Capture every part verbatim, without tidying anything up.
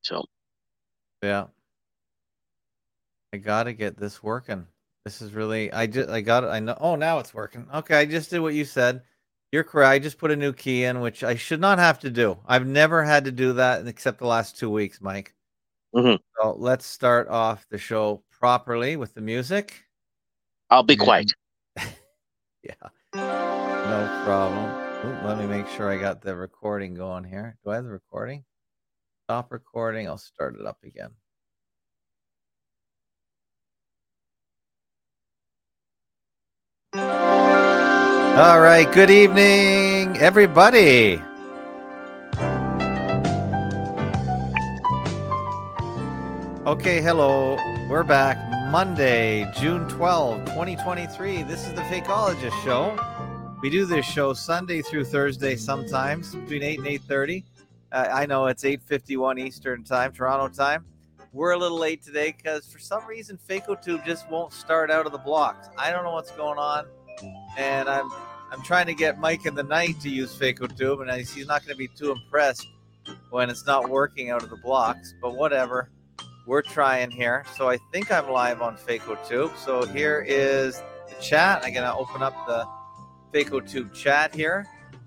So Yeah. I gotta get this working. This is really I just I got it. I know. Oh, now it's working. Okay, I just did what you said. You're correct. I just put a new key in, which I should not have to do. I've never had to do that except the last two weeks, Mike. mhm. So let's start off the show properly with the music. I'll be quiet. And yeah, no problem. Ooh, let me make sure I got the recording going here. Do I have the recording? Stop recording. I'll start it up again. All right. Good evening, everybody. Okay, hello. We're back Monday, June twelfth, twenty twenty-three. This is the Fakeologist Show. We do this show Sunday through Thursday sometimes between eight and eight thirty. Uh, I know it's eight fifty-one Eastern time, Toronto time. We're a little late today because for some reason FakeoTube just won't start out of the blocks. I don't know what's going on, and I'm I'm trying to get Mike in the night to use FakeoTube, and he's not going to be too impressed when it's not working out of the blocks, but whatever. We're trying here. So I think I'm live on FakeoTube. So here is the chat. I'm going to open up the FakeoTube chat here.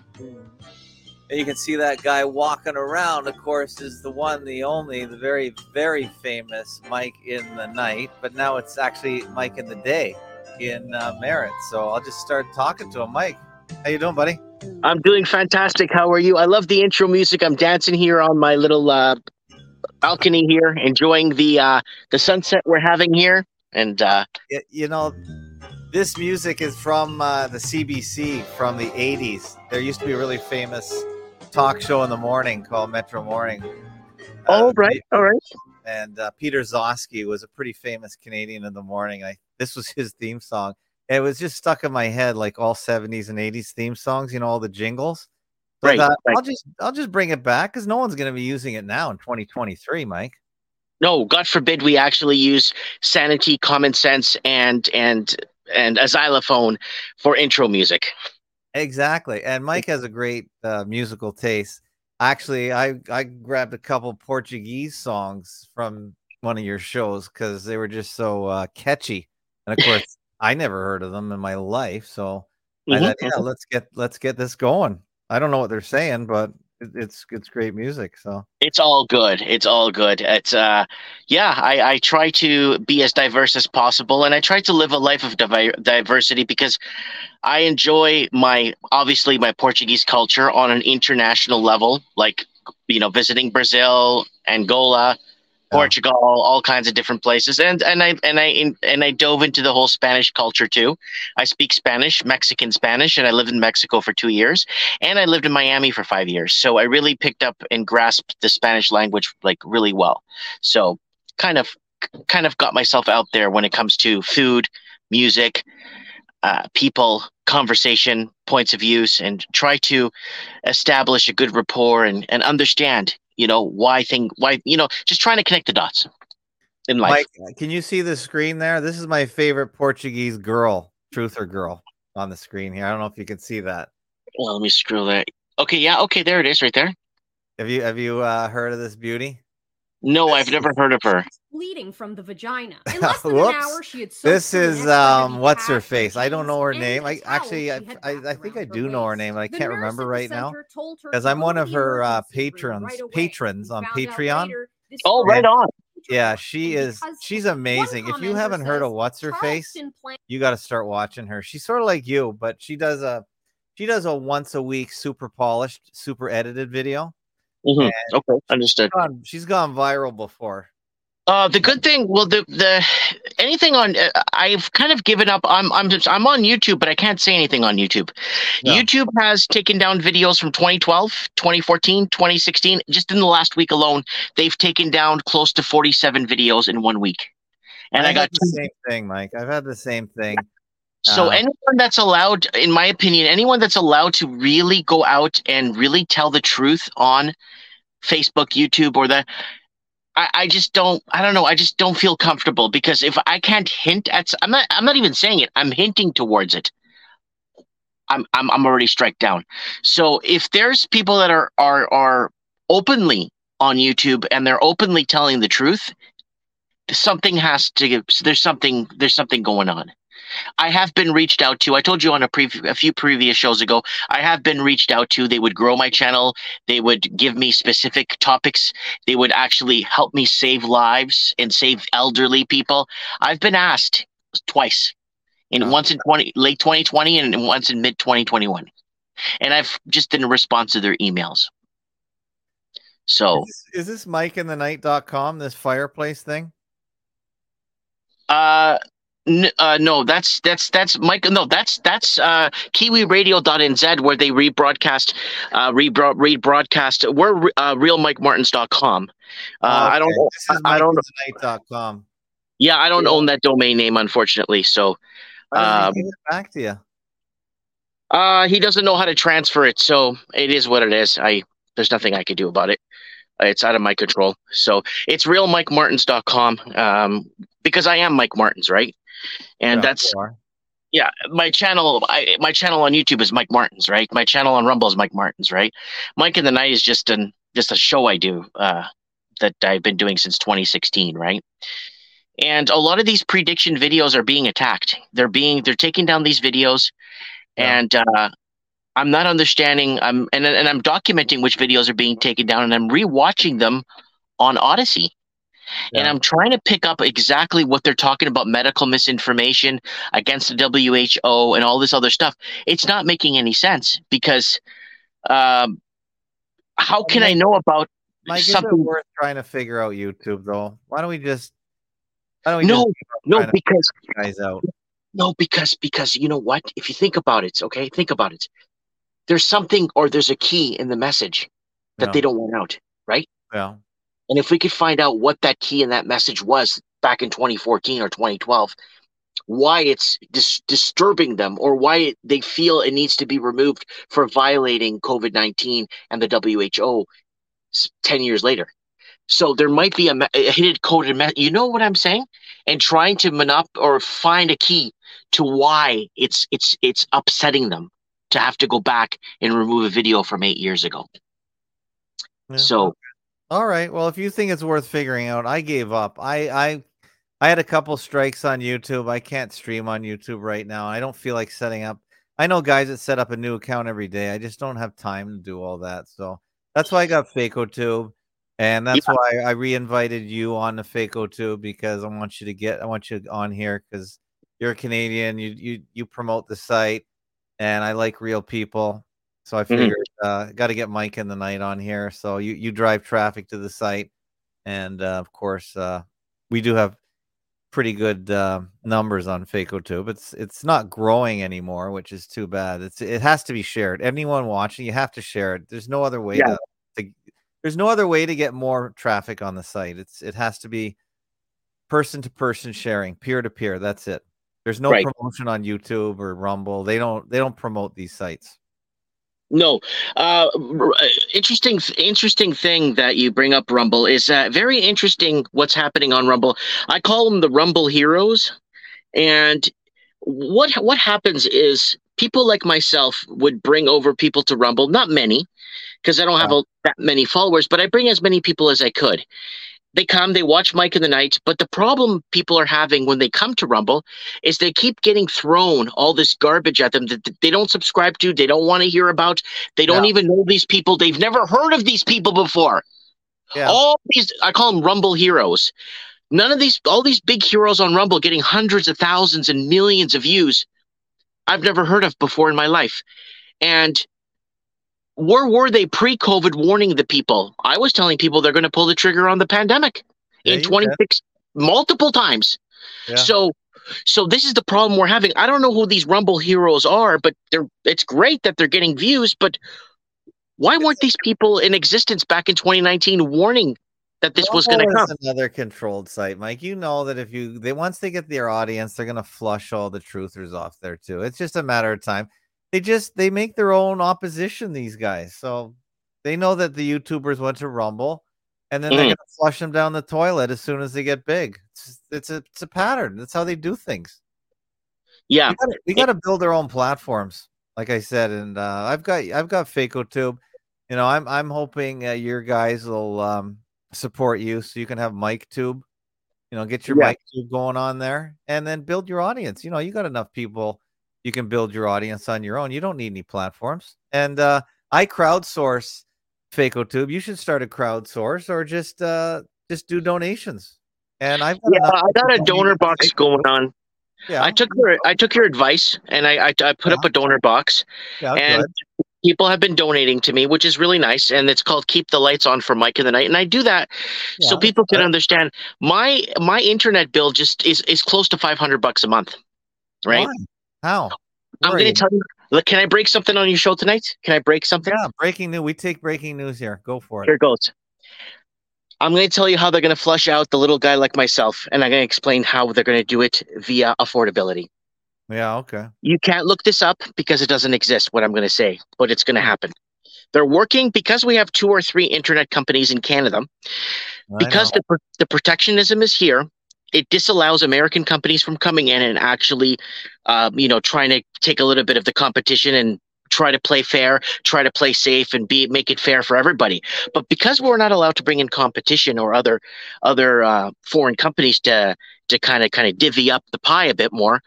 And you can see that guy walking around, of course, is the one, the only, the very, very famous Mike in the Night. But now it's actually Mike in the Day in uh, Merritt. So I'll just start talking to him. Mike, how you doing, buddy? I'm doing fantastic. How are you? I love the intro music. I'm dancing here on my little uh, balcony here, enjoying the uh, the sunset we're having here. And uh, it, you know, this music is from uh, the C B C from the eighties. There used to be a really famous talk show in the morning called Metro Morning. Uh, oh, right. All right. And uh, Peter Zosky was a pretty famous Canadian in the morning. I This was his theme song. It was just stuck in my head like all seventies and eighties theme songs, you know, all the jingles. So right, thought, right. I'll just I'll just bring it back because no one's going to be using it now in twenty twenty-three, Mike. No, God forbid we actually use sanity, common sense, and and and a xylophone for intro music. Exactly. And Mike has a great uh, musical taste. Actually, I, I grabbed a couple Portuguese songs from one of your shows because they were just so uh, catchy. And of course, I never heard of them in my life. So mm-hmm. I thought, yeah, mm-hmm. let's get let's get this going. I don't know what they're saying, but it, it's it's great music. So it's all good. It's all good. It's uh, yeah. I, I try to be as diverse as possible, and I try to live a life of divi- diversity because I enjoy my obviously my Portuguese culture on an international level, like you know visiting Brazil, Angola, Portugal, all kinds of different places, and and I and I and I dove into the whole Spanish culture too. I speak Spanish, Mexican Spanish, and I lived in Mexico for two years, and I lived in Miami for five years. So I really picked up and grasped the Spanish language like really well. So kind of kind of got myself out there when it comes to food, music, uh, people, conversation, points of views, and try to establish a good rapport and and understand. You know, why thing, why, you know, just trying to connect the dots in life. Mike, can you see the screen there? This is my favorite Portuguese girl, truther girl on the screen here. I don't know if you can see that. Well, let me scroll that. Okay. Yeah. Okay. There it is right there. Have you, have you uh, heard of this beauty? No, I've never heard of her. Bleeding from the vagina. In less than an hour, she had this is um, what's her face? I don't know her name. I actually, I, I, I think I do know her name, but I can't remember right now because I'm one of her uh, patrons, patrons on Patreon. Oh, right on. Yeah, she is. She's amazing. If you haven't heard of what's her face, you got to start watching her. She's sort of like you, but she does a, she does a once a week, super polished, super edited video. Mm-hmm. Okay, understood. She's gone, she's gone viral before. Uh, the good thing, well, the the anything on, uh, I've kind of given up. I'm I'm just, I'm on YouTube, but I can't say anything on YouTube. No. YouTube has taken down videos from twenty twelve, twenty fourteen, twenty sixteen. Just in the last week alone, they've taken down close to forty-seven videos in one week. And I, I got the same thing, Mike. I've had the same thing. So um, anyone that's allowed, in my opinion, anyone that's allowed to really go out and really tell the truth on Facebook, YouTube, or the, I, I just don't, I don't know, I just don't feel comfortable because if I can't hint at, I'm not, I'm not even saying it, I'm hinting towards it. I'm, I'm, I'm already strike down. So if there's people that are, are, are openly on YouTube and they're openly telling the truth, something has to. There's something. There's something going on. I have been reached out to. I told you on a, pre- a few previous shows ago, I have been reached out to. They would grow my channel. They would give me specific topics. They would actually help me save lives and save elderly people. I've been asked twice, in Oh. once in twenty, late twenty twenty and once in mid twenty twenty-one. And I've just didn't respond to their emails. So Is this, is this Mike in the night dot com, this fireplace thing? Uh, n- uh, no, that's that's that's Mike. No, that's that's uh, Kiwi Radio dot N Z where they rebroadcast, uh, rebro- rebroadcast. We're uh, Real Mike Martins dot com. Uh, Okay, I don't. This is I Mike don't. in the night dot com. Yeah, I don't own that domain name, unfortunately. So, Why doesn't um, he give it back to you? uh, he doesn't know how to transfer it. So it is what it is. I there's nothing I could do about it. It's out of my control. So it's Real Mike Martins dot com. Um, because I am Mike Martins, right? And Yeah, that's you are. yeah. My channel, I, my channel on YouTube is Mike Martins, right? My channel on Rumble is Mike Martins, right? Mike in the Night is just an just a show I do uh, that I've been doing since twenty sixteen, right? And a lot of these prediction videos are being attacked. They're being they're taking down these videos, Yeah. and uh, I'm not understanding. I'm and and I'm documenting which videos are being taken down, and I'm rewatching them on Odyssey. And Yeah. I'm trying to pick up exactly what they're talking about, medical misinformation against the W H O and all this other stuff. It's not making any sense because um, how can I know about Mike, is it something? worth trying to figure out YouTube though? Why don't we just? Why don't we No, just no, trying to because figure these guys out? no, because because you know what? If you think about it, okay, think about it. There's something or there's a key in the message that Yeah. they don't want out, right? Yeah. And if we could find out what that key in that message was back in twenty fourteen or twenty twelve, why it's dis- disturbing them or why it, they feel it needs to be removed for violating COVID nineteen and the W H O s- ten years later. So there might be a, me- a hidden coded message. You know what I'm saying? And trying to monop or find a key to why it's it's it's upsetting them to have to go back and remove a video from eight years ago. Yeah. So All right. Well, if you think it's worth figuring out, I gave up. I I I had a couple strikes on YouTube. I can't stream on YouTube right now. I don't feel like setting up. I know guys that set up a new account every day. I just don't have time to do all that. So that's why I got FakeOTube, and that's Yeah. why I re-invited you on the FakeOTube because I want you to get. I want you on here because you're a Canadian. You you you promote the site, and I like real people. So I Mhm. figured uh, got to get Mike in the Night on here. So you you drive traffic to the site, and uh, of course uh, we do have pretty good uh, numbers on FakeOTube. It's it's not growing anymore, which is too bad. It's it has to be shared. Anyone watching, you have to share it. There's no other way Yeah. to, to there's no other way to get more traffic on the site. It's it has to be person to person sharing, peer to peer. That's it. There's no Right. promotion on YouTube or Rumble. They don't they don't promote these sites. No, uh, r- uh, interesting, interesting thing that you bring up, Rumble, is uh, very interesting. What's happening on Rumble? I call them the Rumble heroes, and what what happens is people like myself would bring over people to Rumble. Not many, because I don't have Yeah. a, that many followers, but I bring as many people as I could. They come, they watch Mike in the Night, but the problem people are having when they come to Rumble is they keep getting thrown all this garbage at them that they don't subscribe to, they don't want to hear about, they don't Yeah. even know these people, they've never heard of these people before. Yeah. All these, I call them Rumble heroes. None of these, all these big heroes on Rumble getting hundreds of thousands and millions of views, I've never heard of before in my life. And where were they pre-COVID warning the people? I was telling people they're going to pull the trigger on the pandemic Yeah, in you twenty-six multiple times. Yeah. So so this is the problem we're having. I don't know who these Rumble heroes are, but they're it's great that they're getting views, but why weren't these people in existence back in twenty nineteen warning that this was going to Rumble come? is another controlled site, Mike. You know that if you they once they get their audience, they're gonna flush all the truthers off there too. It's just a matter of time. They just they make their own opposition, these guys. So they know that the YouTubers went to Rumble, and then they're Mhm. gonna flush them down the toilet as soon as they get big. It's it's a it's a pattern. That's how they do things. Yeah. We gotta, we gotta build our own platforms, like I said, and uh, I've got I've got FakeOTube. You know, I'm I'm hoping uh, your guys will um, support you so you can have MikeTube. You know, get your Yeah. MikeTube going on there, and then build your audience. You know, you got enough people. You can build your audience on your own. You don't need any platforms. And uh, I crowdsource FacoTube. You should start a crowdsource or just uh, just do donations. And I've got Yeah, enough I got a people donor donating to box FacoTube. going on. Yeah, I took your I took your advice, and I I, I put yeah, up a donor box, yeah, and good. people have been donating to me, which is really nice. And it's called Keep the Lights On for Mike in the Night, and I do that so Yeah, that's people can good. understand my my internet bill just is is close to five hundred bucks a month, right? Why? How? I'm Where are going to you? tell you. Look, can I break something on your show tonight? Can I break something? Yeah, breaking news. We take breaking news here. Go for it. Here goes. I'm going to tell you how they're going to flush out the little guy like myself, and I'm going to explain how they're going to do it via affordability. Yeah, okay. You can't look this up because it doesn't exist, what I'm going to say, but it's going to happen. They're working because we have two or three internet companies in Canada. I Because know. the, the protectionism is here, it disallows American companies from coming in and actually, uh, you know, trying to take a little bit of the competition and try to play fair, try to play safe, and be make it fair for everybody. But because we're not allowed to bring in competition or other other uh, foreign companies to to kind of kind of divvy up the pie a bit more,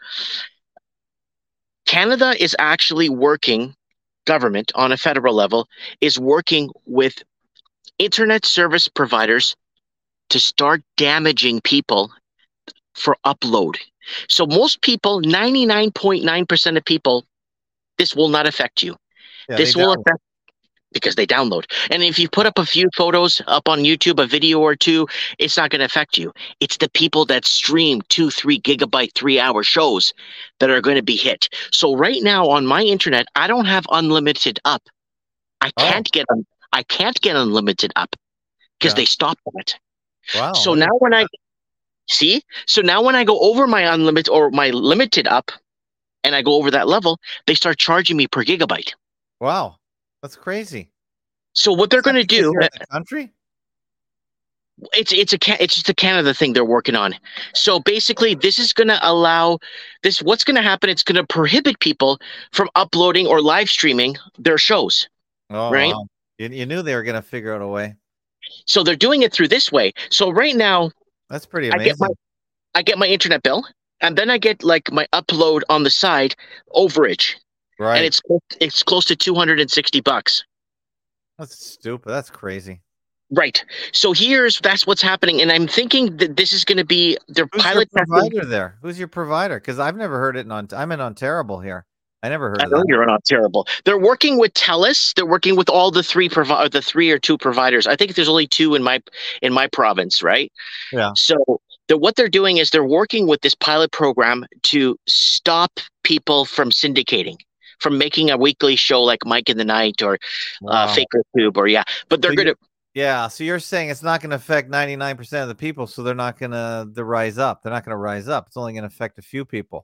Canada is actually working. Government on a federal level is working with internet service providers to start damaging people for upload. So most people, ninety-nine point nine percent of people, this will not affect you. Yeah, This they will download. affect because they download. And if you put up a few photos up on YouTube, a video or two, it's not going to affect you. It's the people that stream two, three gigabyte, three hour shows that are going to be hit. So right now on my internet, I don't have unlimited up. I Oh, can't get I can't get unlimited up because yeah. they stopped it. Wow. So look now at when I that. see, so now when I go over my unlimited or my limited up and I go over that level, they start charging me per gigabyte. Wow, that's crazy. So what they're Is that going to because do, you're in the country? it's it's a Ca- it's just a Canada thing they're working on. So basically, this is going to allow this. What's going to happen? It's going to prohibit people from uploading or live streaming their shows, Oh, right? wow. You, you knew they were going to figure out a way. So they're doing it through this way. So right now, That's pretty I get my amazing. I get my internet bill, and then I get like my upload on the side overage, and Right. it's it's close to two hundred and sixty bucks. That's stupid. That's crazy. Right. So here's that's what's happening, and I'm thinking that this is going to be their Who's your pilot testing. provider there? Who's your provider? Because I've never heard it in on. I'm in Ontario here. I never heard I of know that. you're not terrible. They're working with TELUS. They're working with all the three provi- the three or two providers. I think there's only two in my in my province, right? Yeah. So they're, what they're doing is they're working with this pilot program to stop people from syndicating, from making a weekly show like Mike in the Night or uh, Wow. Faker Tube or yeah. But they're So going you- to Yeah. So you're saying it's not going to affect ninety-nine percent of the people, so they're not going to the rise up. They're not going to rise up. It's only going to affect a few people,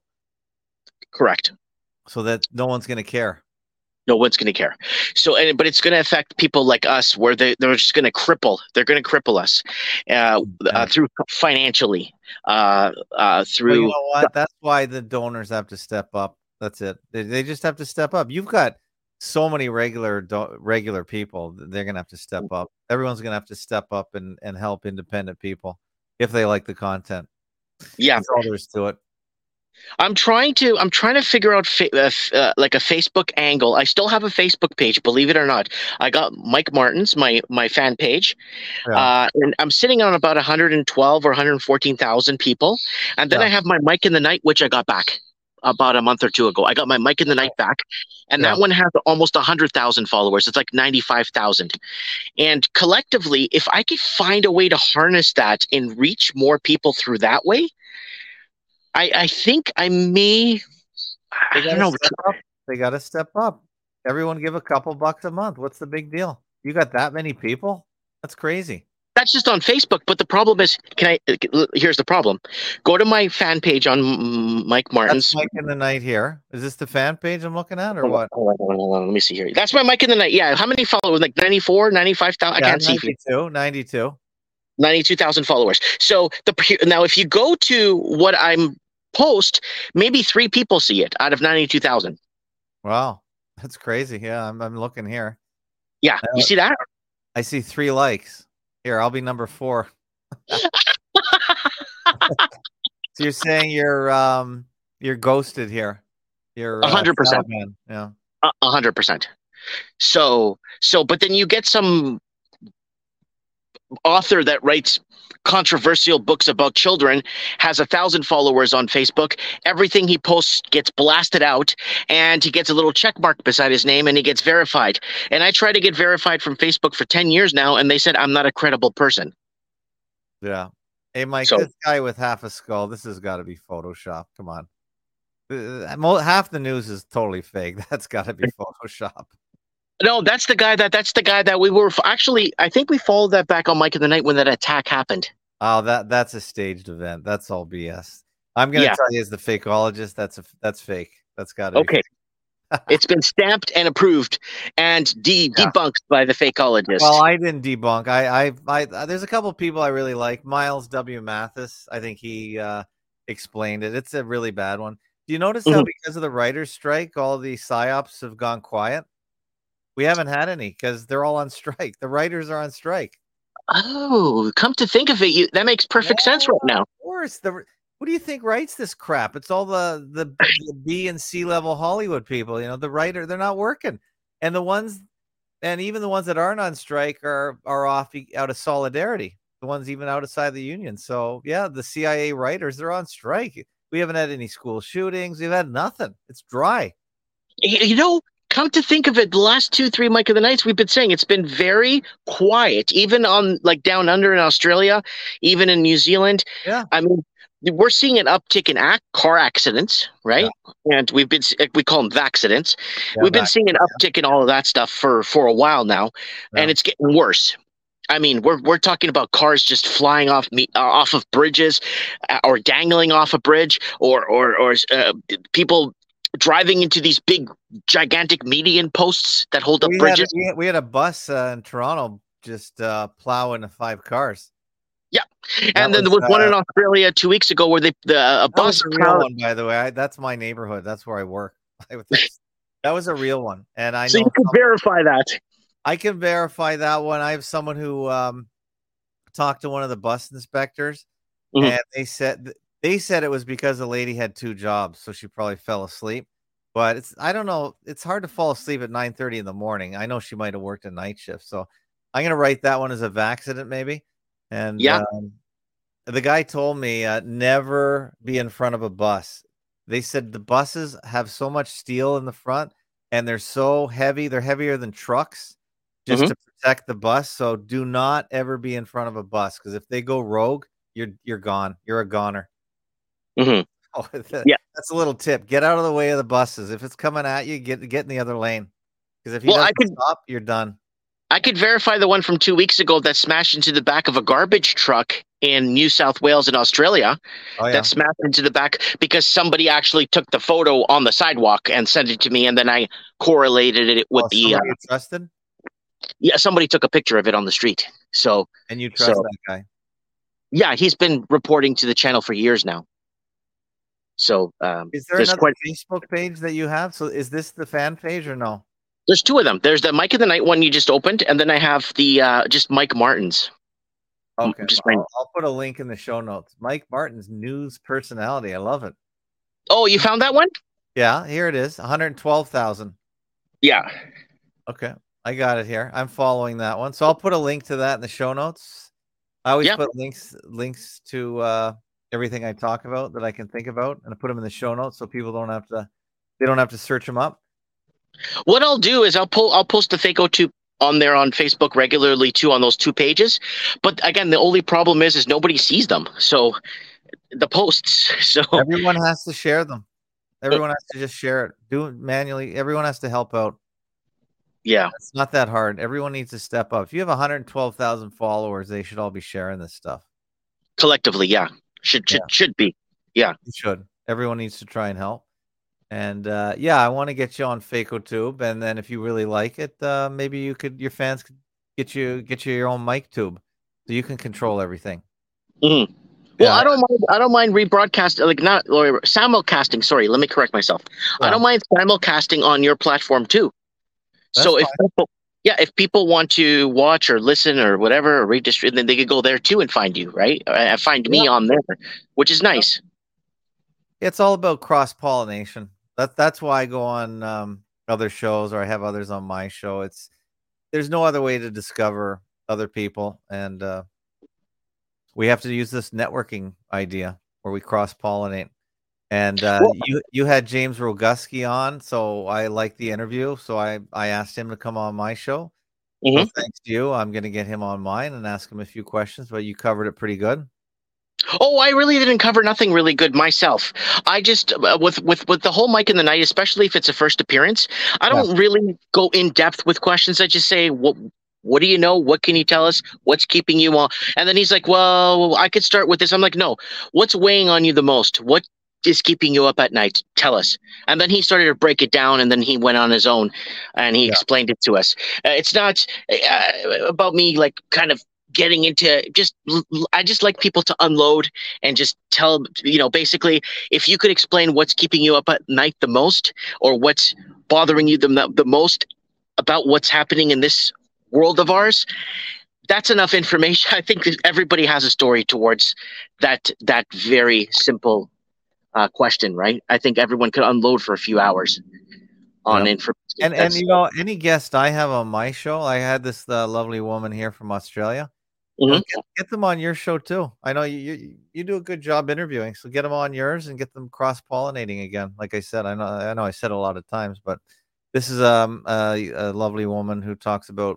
correct. so that no one's going to care. No one's going to care. So, and but it's going to affect people like us, where they they're just going to cripple. They're going to cripple us uh, uh, through financially, uh, uh, through. Well, you know what? That's why the donors have to step up. That's it. They, they just have to step up. You've got so many regular do- regular people. They're going to have to step up. Everyone's going to have to step up and, and help independent people if they like the content. Yeah, That's all there is to it. I'm trying to. I'm trying to figure out fa- uh, f- uh, like a Facebook angle. I still have a Facebook page, believe it or not. I got Mike Martin's my my fan page, Yeah. uh, and I'm sitting on about one hundred twelve or one hundred fourteen thousand people. And then Yeah. I have my Mike in the Night, which I got back about a month or two ago. I got my Mike in the Night back, and Yeah. that one has almost one hundred thousand followers. It's like ninety-five thousand. And collectively, if I could find a way to harness that and reach more people through that way, I, I think I may. I They don't gotta know. step up. They got to step up. Everyone give a couple bucks a month. What's the big deal? You got that many people? That's crazy. That's just on Facebook. But the problem is, can I? Here's the problem. Go to my fan page on mm, Mike Martin's. That's Mike in the Night here. Is this the fan page I'm looking at, or Hold on, what? hold on, hold on, hold on. Let me see here. That's my Mike in the Night. Yeah. How many followers? Like ninety-four, ninety-five thousand? I Yeah, can't see. if you- ninety-two, ninety-two. ninety-two thousand followers. So the now, if you go to what I'm post, maybe three people see it out of ninety-two thousand. Wow, that's crazy. Yeah, I'm, I'm looking here. Yeah, you see that? I see three likes. Here, I'll be number four. So you're saying you're um you're ghosted here. You're A hundred percent. Yeah. A hundred percent. So so, but then you get some author that writes controversial books about children, has a thousand followers on Facebook. Everything he posts gets blasted out, and he gets a little check mark beside his name, and he gets verified. And I tried to get verified from Facebook for ten years now, and they said I'm not a credible person. Yeah. Hey, Mike, So, this guy with half a skull, this has got to be Photoshop. Come on. Uh, half the news is totally fake. That's got to be Photoshop. No, that's the guy that that's the guy that we were actually. I think we followed that back on Mike in the Night when that attack happened. Oh, that that's a staged event. That's all B S. I'm gonna yeah. tell you, as the fakeologist, that's a that's fake. That's got to okay. It's been stamped and approved and de- yeah. debunked by the fakeologist. Well, I didn't debunk. I, I, I, there's a couple of people I really like. Miles W. Mathis. I think he uh, explained it. It's a really bad one. Do you notice mm-hmm. how because of the writers' strike, all the psyops have gone quiet? We haven't had any because they're all on strike. The writers are on strike. Oh, come to think of it, you, that makes perfect yeah, sense right now. Of course. The, what do you think writes this crap? It's all the, the, the B and C level Hollywood people. You know, the writer, they're not working. And the ones, and even the ones that aren't on strike are, are off out of solidarity. The ones even outside the union. So, yeah, the C I A writers, they're on strike. We haven't had any school shootings. We've had nothing. It's dry. You know, come to think of it, the last two, three Mike of the Nights we've been saying, it's been very quiet, even on like down under in Australia, even in New Zealand. Yeah. I mean, we're seeing an uptick in ac- car accidents, right? Yeah. And we've been, we call them accidents. Yeah, we've been seeing an uptick in all of that stuff for, for a while now, yeah. and it's getting worse. I mean, we're we're talking about cars just flying off me uh, off of bridges, uh, or dangling off a bridge, or or or uh, people driving into these big, gigantic median posts that hold up we bridges. Had, we, had, we had a bus uh, in Toronto just uh, plow into five cars. Yeah, that and then was, there was uh, one in Australia two weeks ago where they the a bus. That was a real one, by the way. I, that's my neighborhood. That's where I work. That was a real one, and I so know you can someone, verify that. I can verify that one. I have someone who um, talked to one of the bus inspectors, mm-hmm. and they said they said it was because the lady had two jobs, so she probably fell asleep. But it's I don't know. It's hard to fall asleep at nine thirty in the morning. I know she might have worked a night shift, so I'm gonna write that one as a accident, maybe. And yeah, um, the guy told me uh, never be in front of a bus. They said the buses have so much steel in the front, and they're so heavy. They're heavier than trucks, just mm-hmm. to protect the bus. So do not ever be in front of a bus, because if they go rogue, you're you're gone. You're a goner. Mm-hmm. Oh, that, yeah, that's a little tip. Get out of the way of the buses. If it's coming at you, get get in the other lane. Because if you well, don't stop, you're done. I could verify the one from two weeks ago that smashed into the back of a garbage truck in New South Wales in Australia. Oh, yeah. That smashed into the back because somebody actually took the photo on the sidewalk and sent it to me, and then I correlated it with oh, the. Uh, you trusted? Yeah, somebody took a picture of it on the street. So and you trust so, that guy? Yeah, he's been reporting to the channel for years now. So um, is there another quite, Facebook page that you have? So is this the fan page or no? There's two of them. There's the Mike of the Night one you just opened, and then I have the uh, just Mike Martin's. Okay, just well, I'll, I'll put a link in the show notes. Mike Martin's news personality. I love it. Oh, you found that one? Yeah, here it is. one hundred twelve thousand. Yeah. Okay, I got it here. I'm following that one, so I'll put a link to that in the show notes. I always yeah. put links links to uh, everything I talk about that I can think about, and I put them in the show notes so people don't have to they don't have to search them up. What I'll do is I'll pull I'll post the Faco two on there on Facebook regularly too on those two pages. But again, the only problem is is nobody sees them. So the posts. So everyone has to share them. Everyone has to just share it. Do it manually. Everyone has to help out. Yeah. It's not that hard. Everyone needs to step up. If you have one hundred twelve thousand followers, they should all be sharing this stuff. Collectively, yeah. Should should yeah. should be. Yeah. You should. Everyone needs to try and help. And uh, yeah, I want to get you on FacoTube, and then if you really like it, uh, maybe you could your fans could get you get you your own mic tube, so you can control everything. Mm-hmm. Well, yeah. I don't mind. I don't mind rebroadcasting, like not or simulcasting. Sorry, let me correct myself. Yeah. I don't mind simulcasting on your platform too. That's so if people, Yeah, if people want to watch or listen or whatever, or read, just, then they could go there too and find you, right? Uh, find me Yeah. on there, which is nice. It's all about cross pollination. That that's why I go on um, other shows, or I have others on my show. It's there's no other way to discover other people, and uh, we have to use this networking idea where we cross pollinate. And uh, Well, you you had James Roguski on, so I liked the interview. So I I asked him to come on my show. So mhm. thanks to you, I'm going to get him on mine and ask him a few questions. But you covered it pretty good. Oh, I really didn't cover nothing really good myself. I just uh, with with with the whole Mike in the Night, especially if it's a first appearance, I Yeah. don't really go in depth with questions. I just say, what what do you know? What can you tell us? What's keeping you on? And then he's like, well, I could start with this. I'm like, no, what's weighing on you the most? What is keeping you up at night? Tell us. And then he started to break it down, and then he went on his own and he Yeah. explained it to us. Uh, it's not uh, about me like kind of getting into just I just like people to unload and just tell, you know, basically, if you could explain what's keeping you up at night the most, or what's bothering you the, the most about what's happening in this world of ours, that's enough information. I think that everybody has a story towards that that very simple uh, question, right? I think everyone could unload for a few hours on Yeah. information. And and That's, you know, any guest I have on my show, I had this uh, lovely woman here from Australia. You know, mhm. get, get them on your show too. I know you, you you do a good job interviewing, so get them on yours and get them cross pollinating again. Like I said, I know I know I said it a lot of times, but this is um a, a lovely woman who talks about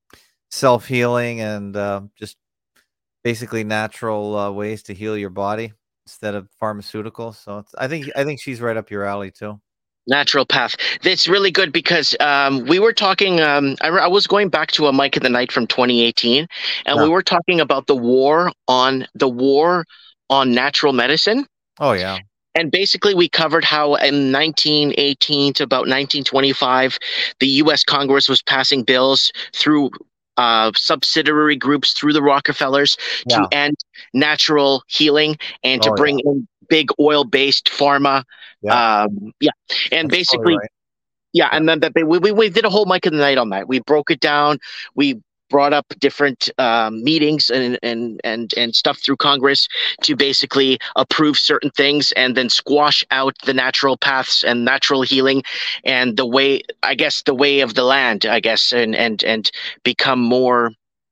self healing and uh, just basically natural uh, ways to heal your body instead of pharmaceuticals. So it's, I think I think she's right up your alley too. Natural path. That's really good because um, we were talking. Um, I, I was going back to a Mike in the Night from twenty eighteen, and Yeah. we were talking about the war on the war on natural medicine. Oh yeah. And basically, we covered how in nineteen eighteen to about nineteen twenty-five, the U S Congress was passing bills through uh, subsidiary groups through the Rockefellers Yeah. to end natural healing and to Oh, bring in big oil-based pharma. Yeah. Um, yeah, and That's basically, totally right. yeah, and then that we, we we did a whole Mike in the Night on that. We broke it down. We brought up different um, meetings and and and and stuff through Congress to basically approve certain things and then squash out the natural paths and natural healing and the way, I guess, the way of the land, I guess, and and and become more,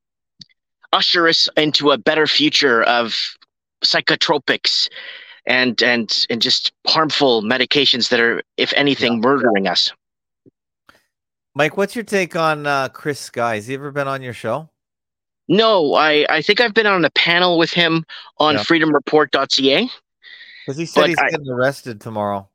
usher us into a better future of psychotropics and and and just harmful medications that are, if anything, murdering us. Mike, what's your take on uh, Chris Sky? Has he ever been on your show? No, I, I think I've been on a panel with him on Yeah. freedom report dot c a. Because he said But he's I- getting arrested tomorrow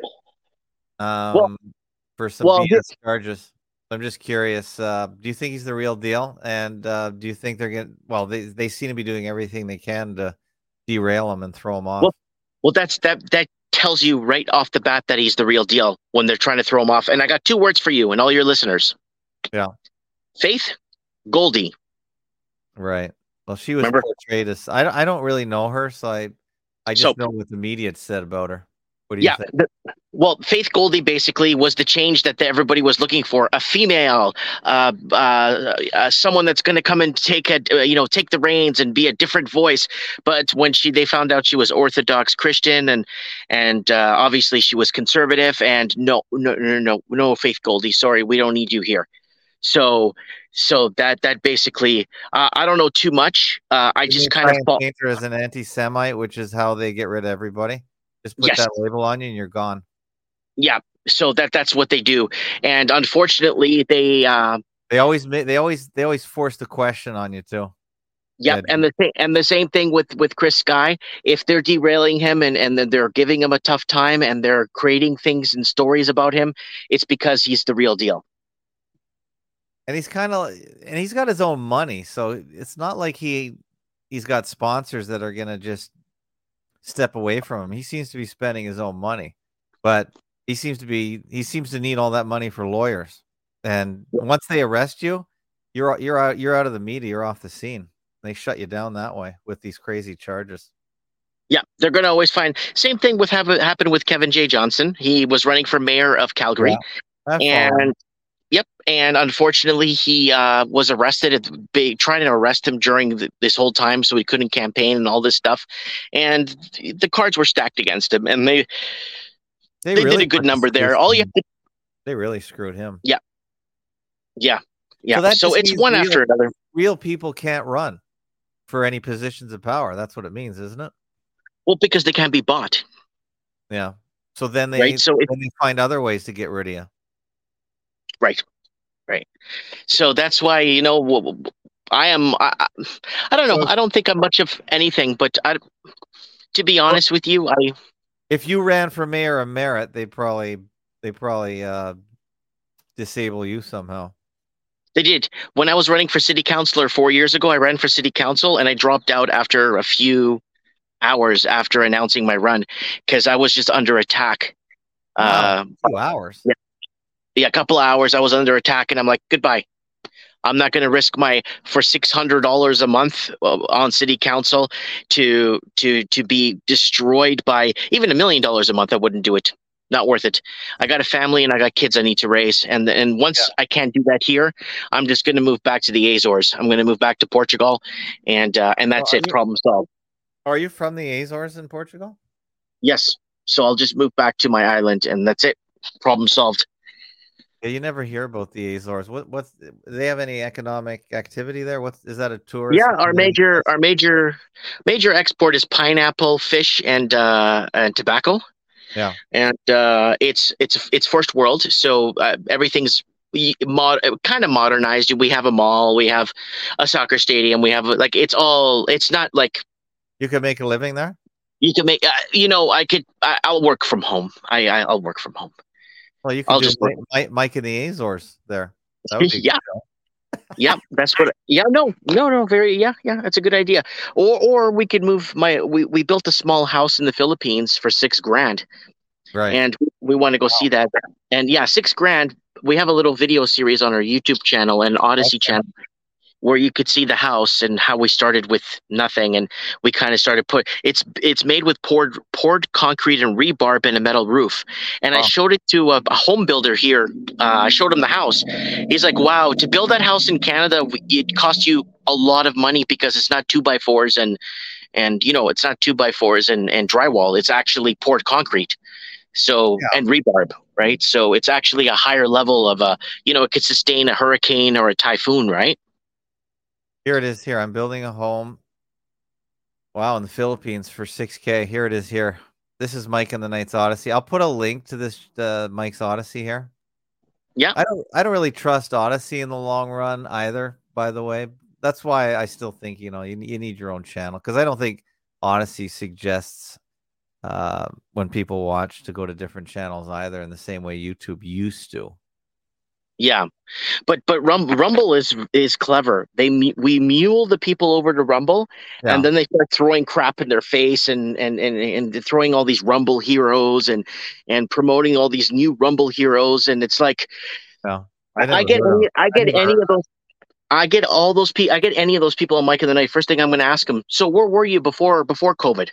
um, Well- for some well, B S charges. I'm just curious. Uh, do you think he's the real deal? And uh, do you think they're getting? Well, they they seem to be doing everything they can to derail him and throw him off. Well- Well, that's that that tells you right off the bat that he's the real deal when they're trying to throw him off. And I got two words for you and all your listeners. Yeah. Faith Goldie. Right. Well, she was Remember? portrayed as. I don't- I don't really know her, so I I just So- know what the media said about her. What do you Yeah. think? the- well, Faith Goldie basically was the change that the, everybody was looking for. A female, uh, uh, uh, someone that's going to come and take a, uh, you know, take the reins and be a different voice. But when she, they found out she was Orthodox Christian and and uh, obviously she was conservative. And no, no, no, no, no, Faith Goldie. Sorry, we don't need you here. So, so that that basically, uh, I don't know too much. Uh, I Didn't just they kind try of and thought, paint her as an anti-Semite, which is how they get rid of everybody. Just put Yes. that label on you, and you're gone. yeah. So that that's what they do. And unfortunately, they. Uh, They always ma- they always they always force the question on you too. Yep, Yeah. and the th- and the same thing with with Chris Sky. If they're derailing him and and then they're giving him a tough time and they're creating things and stories about him, it's because he's the real deal. And he's kind of and he's got his own money, so it's not like he he's got sponsors that are gonna just step away from him. He seems to be spending his own money, but he seems to be he seems to need all that money for lawyers. And once they arrest you, you're you're out you're out of the media, you're off the scene. They shut you down that way with these crazy charges. Yeah, they're going to always find. Same thing with have happened with Kevin J. Johnson. He was running for mayor of Calgary, I follow him. and Yep, and unfortunately, he uh, was arrested. At the big, trying to arrest him during the, this whole time, so he couldn't campaign and all this stuff. And the cards were stacked against him, and they They, they really did a good put number this there. case All you in- have to, They really screwed him. yeah, yeah, yeah. So that So, just it's means one real- after another. Real people can't run for any positions of power. That's what it means, isn't it? Well, because they can't be bought, Yeah. So then they, right? So, it, then they find other ways to get rid of you. right, right. So that's why you know w- w- I am. I, I, I don't know. So- I don't think I'm much of anything, but I, to be honest with you, I. If you ran for mayor of Merritt, they probably they probably uh, disable you somehow. They did. When I was running for city councilor four years ago, I ran for city council and I dropped out after a few hours after announcing my run because I was just under attack. Wow, Uh, two hours. yeah. yeah, a couple of hours I was under attack and I'm like, goodbye. I'm not going to risk my for six hundred dollars a month uh, on city council to to to be destroyed by even a million dollars a month. I wouldn't do it. Not worth it. I got a family and I got kids I need to raise. And and once Yeah. I can't do that here, I'm just going to move back to the Azores. I'm going to move back to Portugal, and uh, and that's Well, are it. you- Problem solved. Are you from the Azores in Portugal? Yes. So I'll just move back to my island, and that's it. Problem solved. Yeah, you never hear about the Azores. What what's do they have any economic activity there? What's is that a tourist? Yeah, our major place? our major major export is pineapple, fish, and uh, and tobacco. Yeah. And uh, it's it's it's first world, so uh, everything's mod kind of modernized. We have a mall, we have a soccer stadium, we have like it's all. It's not like You could make a living there? you can make. Uh, you know, I could. I, I'll work from home. I, I I'll work from home. Well, you could I'll do just Mike, Mike, Mike in the Azores there. That would be yeah. Yeah, that's what. Yeah, no, no, no. Very, yeah, yeah. That's a good idea. Or, or we could move. My, we, we built a small house in the Philippines for six grand, right. and we want to go see that. And yeah, six grand. We have a little video series on our YouTube channel and Odyssey Okay. channel where you could see the house and how we started with nothing, and we kind of started put. It's it's made with poured poured concrete and rebarb and a metal roof. And I Wow. showed it to a, a home builder here. Uh, I showed him the house. He's like, "Wow, to build that house in Canada, it cost you a lot of money because it's not two by fours and and you know it's not two by fours and and drywall. It's actually poured concrete." So Yeah. and rebarb, right? So it's actually a higher level of a, you know, it could sustain a hurricane or a typhoon, right? Here it is. Here I'm building a home. Wow, in the Philippines for six K. Here it is. Here. This is Mike and the Knight's Odyssey. I'll put a link to this uh, Mike's Odyssey here. Yeah. I don't. I don't really trust Odyssey in the long run either. By the way, that's why I still think you know you you need your own channel because I don't think Odyssey suggests uh, when people watch to go to different channels either in the same way YouTube used to. Yeah, but but Rumble, Rumble is is clever. They mu- we mule the people over to Rumble, Yeah. and then they start throwing crap in their face and and and and throwing all these Rumble heroes and and promoting all these new Rumble heroes, and it's like Yeah. I, never I get heard of- any, I get never any heard of those. I get all those people. I get any of those people on Mike of the Night. First thing I'm going to ask them. So where were you before before COVID?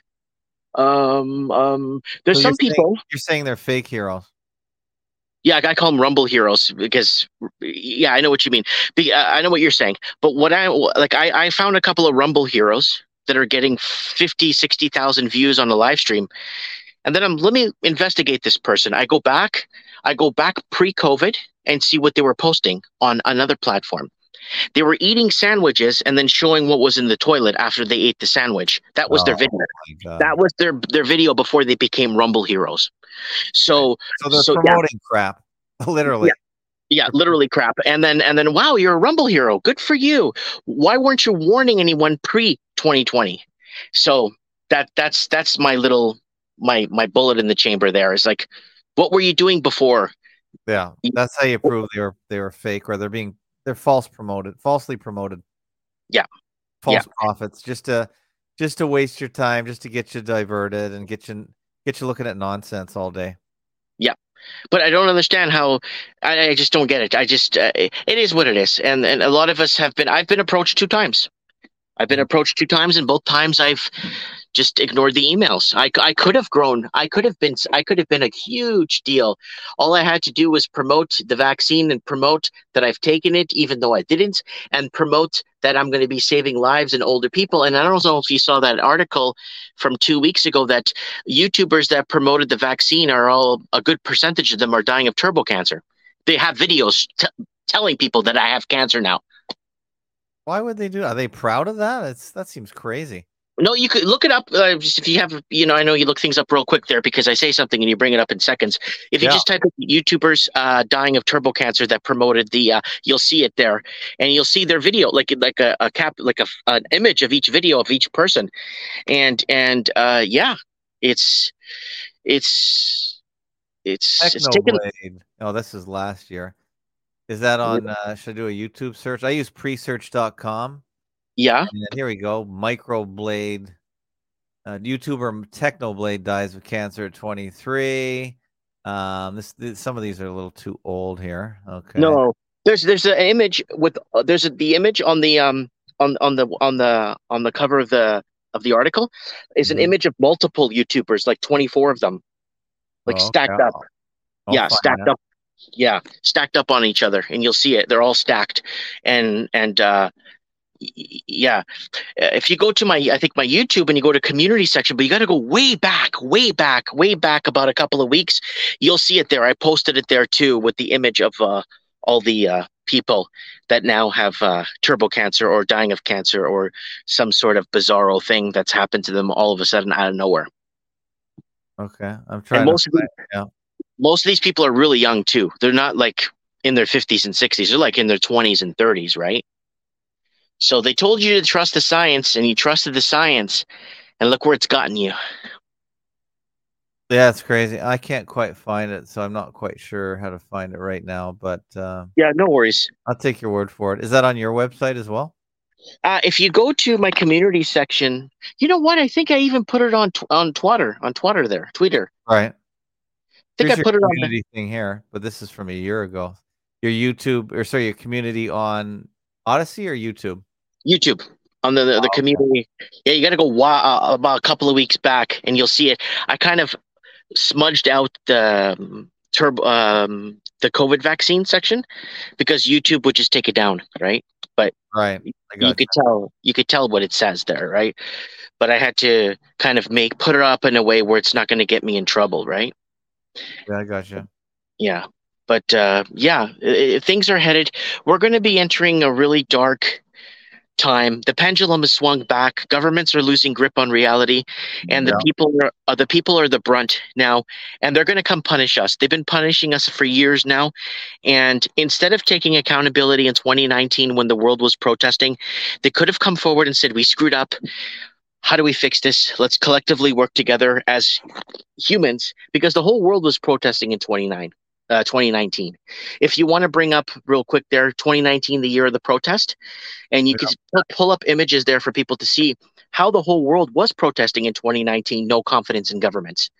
Um, um, there's So some you're saying- people. You're saying they're fake heroes. Yeah, I call them Rumble heroes because, yeah, I know what you mean. Be, uh, I know what you're saying. But what I like, I, I found a couple of Rumble heroes that are getting fifty, sixty thousand views on the live stream. And then I'm, let me investigate this person. I go back, I go back pre-COVID and see what they were posting on another platform. They were eating sandwiches and then showing what was in the toilet after they ate the sandwich. That was their Oh, video. my God. That was their their video before they became Rumble heroes. So so they're so, yeah. promoting crap, literally. Yeah, literally crap. And then and then wow, you're a Rumble hero. Good for you. Why weren't you warning anyone pre twenty twenty? So that that's that's my little my my bullet in the chamber there is like, what were you doing before? Yeah, that's how you prove they were they were fake or they're being they're false promoted, falsely promoted. Yeah. False prophets just to just to waste your time, just to get you diverted and get you get you looking at nonsense all day. But I don't understand how. I, I just don't get it. I just uh, it is what it is, and and a lot of us have been. I've been approached two times. I've been approached two times, and both times I've just ignored the emails. I, I could have grown. I could have been. I could have been a huge deal. All I had to do was promote the vaccine and promote that I've taken it, even though I didn't, and promote that I'm going to be saving lives in older people. And I don't know if you saw that article from two weeks ago that YouTubers that promoted the vaccine are all a good percentage of them are dying of turbo cancer. They have videos t- telling people that I have cancer now. Why would they do? Are they proud of that? It's that seems crazy. No, you could look it up. Uh, just if you have, you know, I know you look things up real quick there because I say something and you bring it up in seconds. If you Yeah. just type in YouTubers uh, dying of turbo cancer that promoted the, uh, you'll see it there, and you'll see their video, like like a, a cap, like a an image of each video of each person, and and uh, yeah, it's it's it's it's taken. Technoblade. Oh, this is last year. Is that on? Uh, should I do a YouTube search? I use presearch dot com. Yeah. And here we go. Microblade. Uh, YouTuber Technoblade dies of cancer at twenty-three. Um, this, this some of these are a little too old here. Okay. No, there's there's an image with uh, there's a, the image on the um on on the on the on the cover of the of the article is an Mhm. image of multiple YouTubers, like twenty-four of them, like Oh, stacked okay. up. I'll yeah, find stacked that. up. Yeah, stacked up on each other, and you'll see it. They're all stacked, and and uh, y- y- yeah. Uh, If you go to my, I think my YouTube, and you go to community section, but you got to go way back, way back, way back about a couple of weeks. You'll see it there. I posted it there too with the image of uh, all the uh, people that now have uh, turbo cancer or dying of cancer or some sort of bizarro thing that's happened to them all of a sudden out of nowhere. Okay, I'm trying. And To most of these, find, yeah. most of these people are really young too. They're not like in their fifties and sixties. They're like in their twenties and thirties, right? So they told you to trust the science, and you trusted the science, and look where it's gotten you. Yeah, it's crazy. I can't quite find it, so I'm not quite sure how to find it right now. But uh, Yeah, no worries. I'll take your word for it. Is that on your website as well? Uh, if you go to my community section, you know what? I think I even put it on tw- on Twitter, on Twitter there, Twitter. Right. I think Here's I put it your on the community thing here, but this is from a year ago. Your YouTube, or sorry, your community on Odyssey or YouTube? YouTube, on the the, the community. Yeah, you got to go wa- uh, about a couple of weeks back, and you'll see it. I kind of smudged out the um, turbo um, the COVID vaccine section because YouTube would just take it down, right? But Right. I got you could tell you could tell what it says there, right? But I had to kind of make put it up in a way where it's not going to get me in trouble, right? Yeah, I got you. Yeah. But uh, yeah, i- i- things are headed. We're going to be entering a really dark time. The pendulum has swung back. Governments are losing grip on reality, and the Yeah. people are uh, the people are the brunt now, and they're going to come punish us. They've been punishing us for years now, and instead of taking accountability in twenty nineteen when the world was protesting, they could have come forward and said, "We screwed up. How do we fix this? Let's collectively work together as humans," because the whole world was protesting in twenty-nine, uh, twenty nineteen. If you want to bring up real quick there, twenty nineteen, the year of the protest, and you Yeah. can pu- pull up images there for people to see how the whole world was protesting in twenty nineteen, no confidence in governments.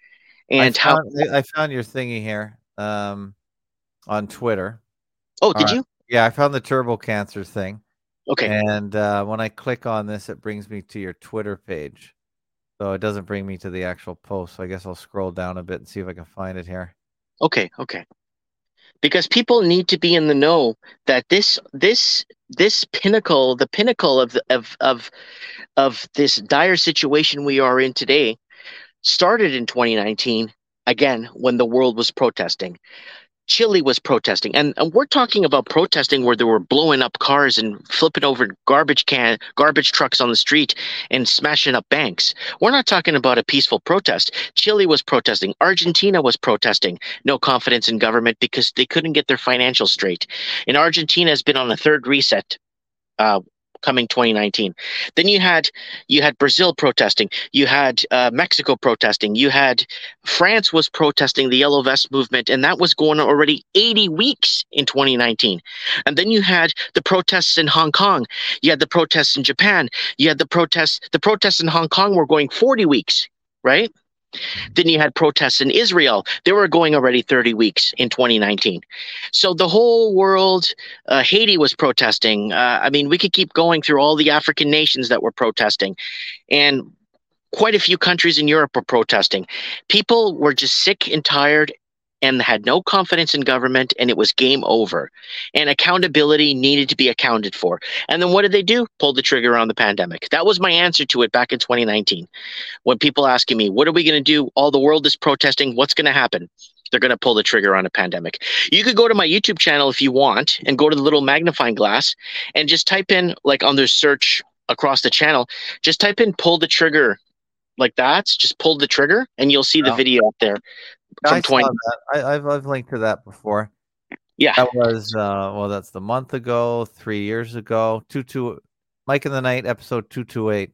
And I how, found, I found your thingy here um, on Twitter. oh, did Alright. you? Yeah, I found the turbo cancer thing. Okay. And uh, when I click on this, it brings me to your Twitter page. So it doesn't bring me to the actual post. So I guess I'll scroll down a bit and see if I can find it here. Okay. Okay. Because people need to be in the know that this, this, this pinnacle, the pinnacle of, the, of, of, of this dire situation we are in today started in twenty nineteen, again, when the world was protesting. Chile was protesting, and, and we're talking about protesting where they were blowing up cars and flipping over garbage can garbage trucks on the street and smashing up banks. We're not talking about a peaceful protest. Chile was protesting. Argentina was protesting. No confidence in government because they couldn't get their financials straight. And Argentina has been on a third reset. Uh, coming twenty nineteen. Then you had you had Brazil protesting, you had uh, Mexico protesting, you had France was protesting the Yellow Vest movement, and that was going on already eighty weeks in twenty nineteen. And then you had the protests in Hong Kong, you had the protests in Japan, you had the protests the protests in Hong Kong were going forty weeks, right? Then you had protests in Israel. They were going already thirty weeks in twenty nineteen. So the whole world, uh, Haiti was protesting. Uh, I mean, we could keep going through all the African nations that were protesting. And quite a few countries in Europe were protesting. People were just sick and tired and had no confidence in government, and it was game over. And accountability needed to be accounted for. And then what did they do? Pulled the trigger on the pandemic. That was my answer to it back in twenty nineteen. When people asking me, what are we going to do? All the world is protesting. What's going to happen? They're going to pull the trigger on a pandemic. You could go to my YouTube channel if you want and go to the little magnifying glass and just type in, like on their search across the channel, just type in pull the trigger like that. Just pull the trigger and you'll see the Oh. video up there. From I saw twenty. that. I, I've I've linked to that before. Yeah. That was uh well, that's the month ago, three years ago. Two two Mike in the Night, episode two two eight.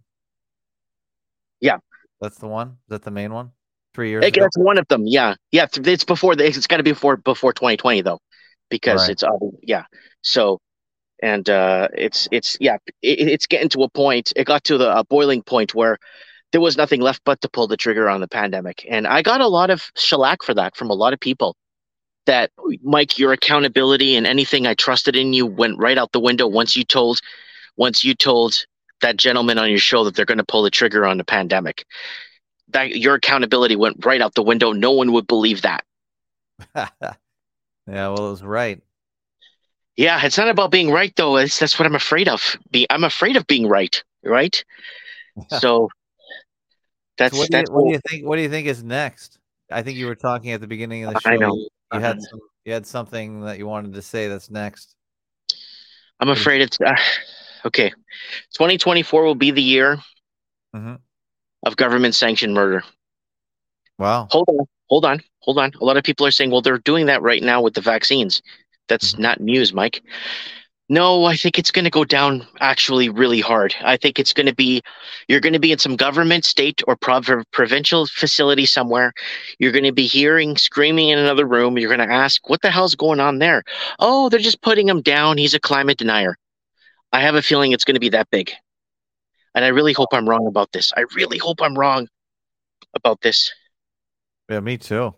Yeah. That's the one? Is that the main one? Three years I ago. guess one of them. Yeah. Yeah. It's before the, it's got to be before before twenty twenty though, because Right. it's uh, yeah. So, and uh, it's it's yeah, it, it's getting to a point. It got to the a boiling point where there was nothing left but to pull the trigger on the pandemic, and I got a lot of shellac for that from a lot of people. That Mike, your accountability and anything I trusted in you went right out the window once you told, once you told that gentleman on your show that they're going to pull the trigger on the pandemic. That your accountability went right out the window. No one would believe that. Yeah, well, it was right. Yeah, it's not about being right though. It's, that's what I'm afraid of. Be I'm afraid of being right. Right. Yeah. So that's So what, do you, that's what do you think? What do you think is next? I think you were talking at the beginning of the show. I know. You, you had some. You had something that you wanted to say. That's next. I'm afraid it's uh, okay. twenty twenty-four will be the year Mm-hmm. of government sanctioned murder. Wow. Hold on, hold on, hold on. A lot of people are saying, well, they're doing that right now with the vaccines. That's Mhm. not news, Mike. No, I think it's going to go down actually really hard. I think it's going to be, you're going to be in some government, state, or prov- provincial facility somewhere. You're going to be hearing screaming in another room. You're going to ask, what the hell's going on there? Oh, they're just putting him down. He's a climate denier. I have a feeling it's going to be that big. And I really hope I'm wrong about this. I really hope I'm wrong about this. Yeah, me too.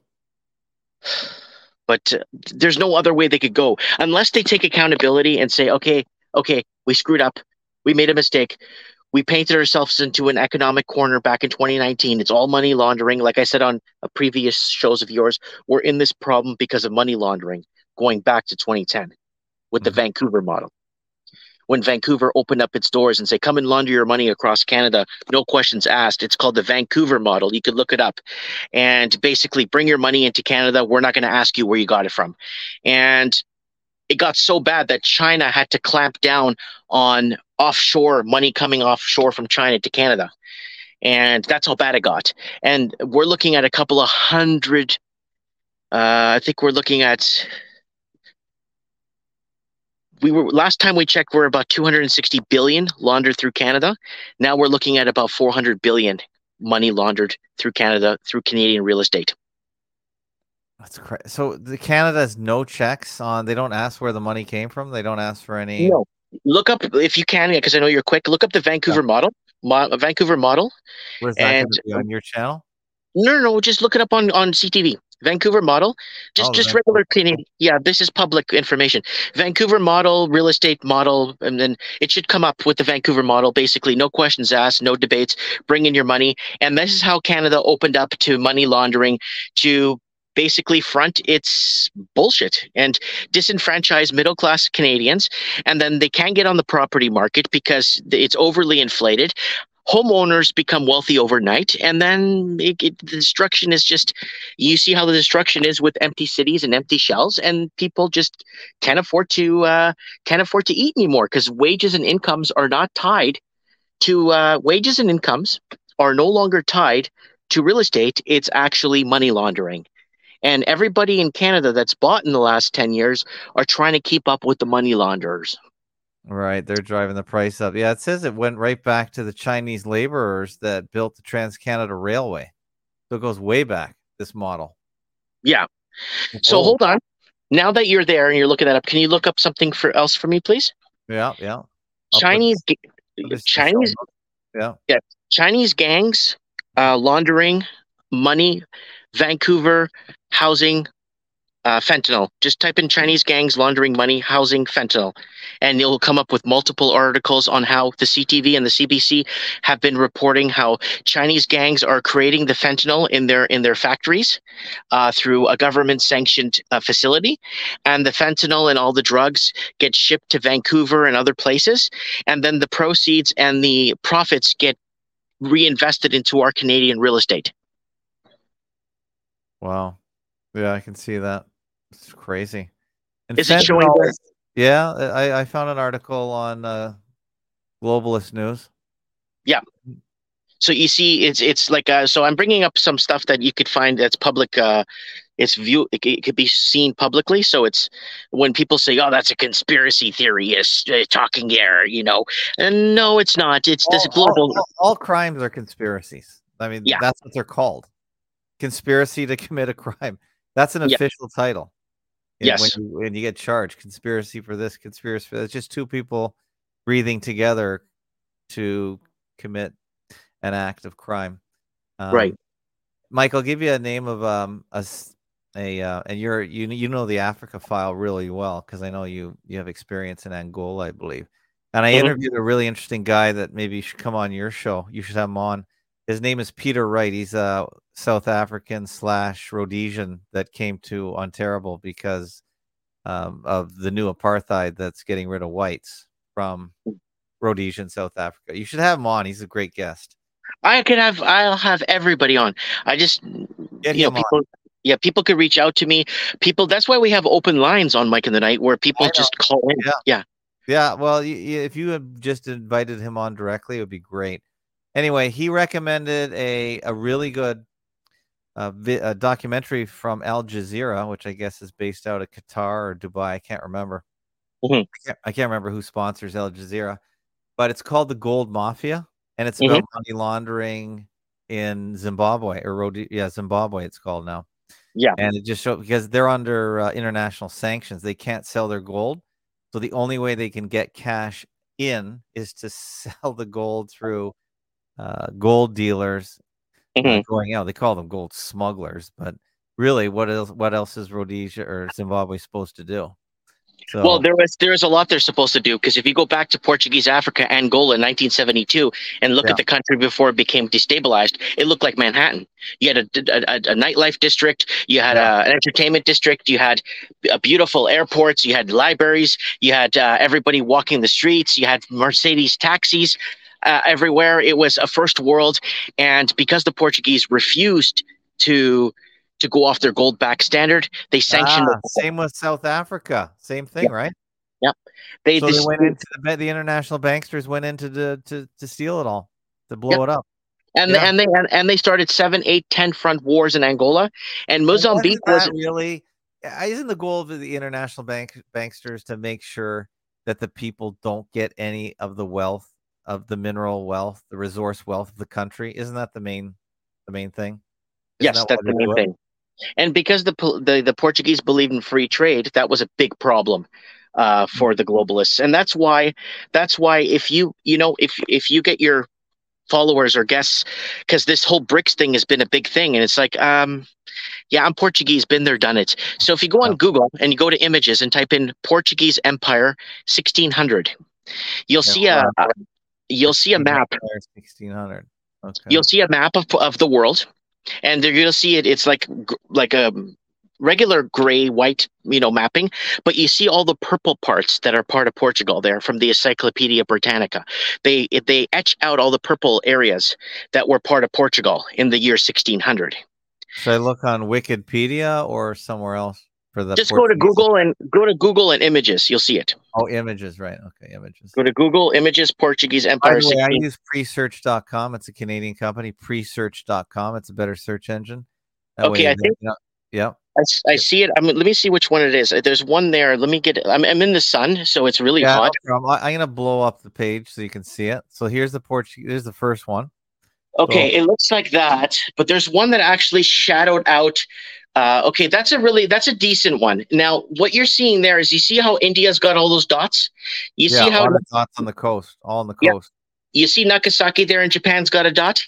But uh, there's no other way they could go unless they take accountability and say, okay, okay, we screwed up. We made a mistake. We painted ourselves into an economic corner back in twenty nineteen. It's all money laundering. Like I said on a previous shows of yours, we're in this problem because of money laundering going back to twenty ten with the Mhm. Vancouver model. When Vancouver opened up its doors and say, come and launder your money across Canada, no questions asked. It's called the Vancouver model. You could look it up. And basically bring your money into Canada. We're not going to ask you where you got it from. And it got so bad that China had to clamp down on offshore money coming offshore from China to Canada. And that's how bad it got. And we're looking at a couple of hundred, uh, I think we're looking at, we were last time we checked, we're about two hundred sixty billion laundered through Canada. Now we're looking at about four hundred billion money laundered through Canada through Canadian real estate. That's crazy. So the Canada has no checks on. They don't ask where the money came from. They don't ask for any. No. Look up if you can, because I know you're quick. Look up the Vancouver Yeah. model, mo- Vancouver model. Where's that going And to be on your channel? no, no, no, just look it up on on C T V. Vancouver model, just Oh, just Vancouver. regular Canadian. Yeah, this is public information. Vancouver model, real estate model, and then it should come up with the Vancouver model. Basically, no questions asked, no debates. Bring in your money, and this is how Canada opened up to money laundering, to basically front its bullshit and disenfranchise middle class Canadians, and then they can't get on the property market because it's overly inflated. Homeowners become wealthy overnight, and then it, it, the destruction is just, you see how the destruction is with empty cities and empty shells, and people just can't afford to uh, can't afford to eat anymore because wages and incomes are not tied to uh, wages and incomes are no longer tied to real estate. It's actually money laundering, and everybody in Canada that's bought in the last ten years are trying to keep up with the money launderers. Right, they're driving the price up. Yeah, it says it went right back to the Chinese laborers that built the Trans-Canada Railway. So it goes way back, this model. Yeah. So Oh, hold on. Now that you're there and you're looking that up, can you look up something for else for me, please? yeah, yeah. I'll put- Chinese, ga- put this- Chinese, Yeah. Chinese gangs, uh, laundering money, Vancouver housing Uh, fentanyl. Just type in Chinese gangs laundering money, housing, fentanyl, and you'll come up with multiple articles on how the C T V and the C B C have been reporting how Chinese gangs are creating the fentanyl in their in their factories uh, through a government-sanctioned uh, facility, and the fentanyl and all the drugs get shipped to Vancouver and other places, and then the proceeds and the profits get reinvested into our Canadian real estate. Wow. Yeah, I can see that. It's crazy. And Is it showing fentanyl there? is- yeah, I, I found an article on uh, Globalist News. Yeah. So you see, it's it's like uh, so I'm bringing up some stuff that you could find that's public. Uh, it's view it, it could be seen publicly. So it's when people say, "Oh, that's a conspiracy theory," is uh, talking there, you know. And no, it's not. It's this All, all, global. all, all crimes are conspiracies. I mean, Yeah. that's what they're called. Conspiracy to commit a crime. That's an Yeah. official title. And Yes. When you, when you get charged, conspiracy for this, conspiracy for that. It's just two people breathing together to commit an act of crime. Um, Right. Mike, I'll give you a name of um a s- a uh, and you're you you know the Africa file really well because I know you you have experience in Angola, I believe. And I Mhm. interviewed a really interesting guy that maybe you should come on your show. You should have him on. His name is Peter Wright. He's a South African slash Rhodesian that came to Ontario because um, of the new apartheid that's getting rid of whites from Rhodesian South Africa. You should have him on. He's a great guest. I could have. I'll have everybody on. I just, Get you know, him on. people. Yeah, people could reach out to me. People. That's why we have open lines on Mike in the Night where people I know. just call in. Yeah. Yeah. Yeah, well, y- y- if you had just invited him on directly, it would be great. Anyway, he recommended a a really good uh, vi- a documentary from Al Jazeera, which I guess is based out of Qatar or Dubai. I can't remember. Mhm. I, can't, I can't remember who sponsors Al Jazeera, but it's called The Gold Mafia, and it's Mhm. about money laundering in Zimbabwe or Rhode- yeah, Zimbabwe. It's called now. Yeah. And it just shows because they're under uh, international sanctions. They can't sell their gold. So the only way they can get cash in is to sell the gold through uh, gold dealers uh, Mhm. going out. They call them gold smugglers. But really, what else what else is Rhodesia or Zimbabwe supposed to do? So, Well, there was there is a lot they're supposed to do because if you go back to Portuguese Africa, Angola, in nineteen seventy-two, and look Yeah. at the country before it became destabilized, it looked like Manhattan. You had a, a, a, a nightlife district, you had Yeah. a, an entertainment district, you had a beautiful airports, you had libraries, you had uh, everybody walking the streets, you had Mercedes taxis uh, everywhere. It was a first world, and because the Portuguese refused to to go off their gold back standard, they sanctioned. ah, same with South Africa. Same thing, Yep. right? They, So they dis- went into the the international banksters went into the to to steal it all, to blow Yep. it up. and Yeah. and they and, and they started seven, eight, ten front wars in Angola, and Well, wasn't Mozambique was that really uh, isn't the goal of the international bank banksters to make sure that the people don't get any of the wealth of the mineral wealth, the resource wealth of the country? Isn't that the main the main thing? Isn't yes, that that's why the they main do it? thing. And because the pol- the the Portuguese believed in free trade, that was a big problem uh, for the globalists, and that's why that's why if you you know if if you get your followers or guests, because this whole BRICS thing has been a big thing, and it's like um yeah, I'm Portuguese, been there, done it. So if you go on Yeah. Google and you go to images and type in Portuguese Empire sixteen hundred, you'll Yeah, see a, hold on. a you'll see a map. sixteen hundred. Okay. You'll see a map of of the world, and there you'll see it. It's like g- like a regular gray white, you know, mapping, but you see all the purple parts that are part of Portugal there from the Encyclopedia Britannica. They they etch out all the purple areas that were part of Portugal in the year sixteen hundred. Should I look on Wikipedia or somewhere else for the Just go to Portuguese- Google and go to Google and images. You'll see it. Oh, images, right. Okay, images. Go to Google images Portuguese By Empire the way, I sixteen. use presearch dot com. It's a Canadian company, presearch dot com. It's a better search engine. That Okay, way I they- think- yeah, yeah. I, s- I see it. I mean, let me see which one it is. There's one there. Let me get it. I'm, I'm in the sun, so it's really Yeah, no hot. problem. I- I'm gonna blow up the page so you can see it. So here's the Portuguese. Here's the first one. Okay, it looks like that, but there's one that actually shadowed out. Uh, okay, that's a really that's a decent one. Now, what you're seeing there is you see how India's got all those dots. You yeah, see how all the dots on the coast, all on the Yeah. coast. you see Nagasaki there in Japan's got a dot.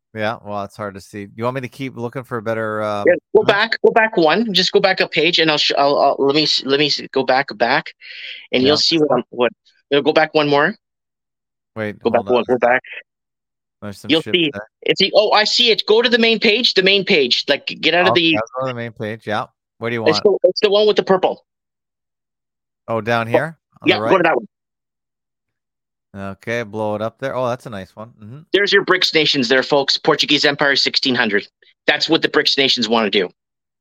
Yeah, well, it's hard to see. You want me to keep looking for a better? Um, Yeah, go back, go back one. Just go back a page, and I'll, sh- I'll, I'll let me s- let me s- go back back, and you'll yeah. see what I'm what. You'll go back one more. Wait, Go back hold on. one. Go back. There's some You'll shit see. there. It's the oh, I see it. Go to the main page. The main page. Like get out of Okay, the. I'll go to the main page. Yeah. What do you It's want? the, it's the one with the purple. Oh, down Oh, here on the yeah, go right. to that one. Okay, blow it up there. Oh, that's a nice one. Mm-hmm. There's your BRICS nations, there, folks. Portuguese Empire, sixteen hundred. That's what the BRICS nations want to do.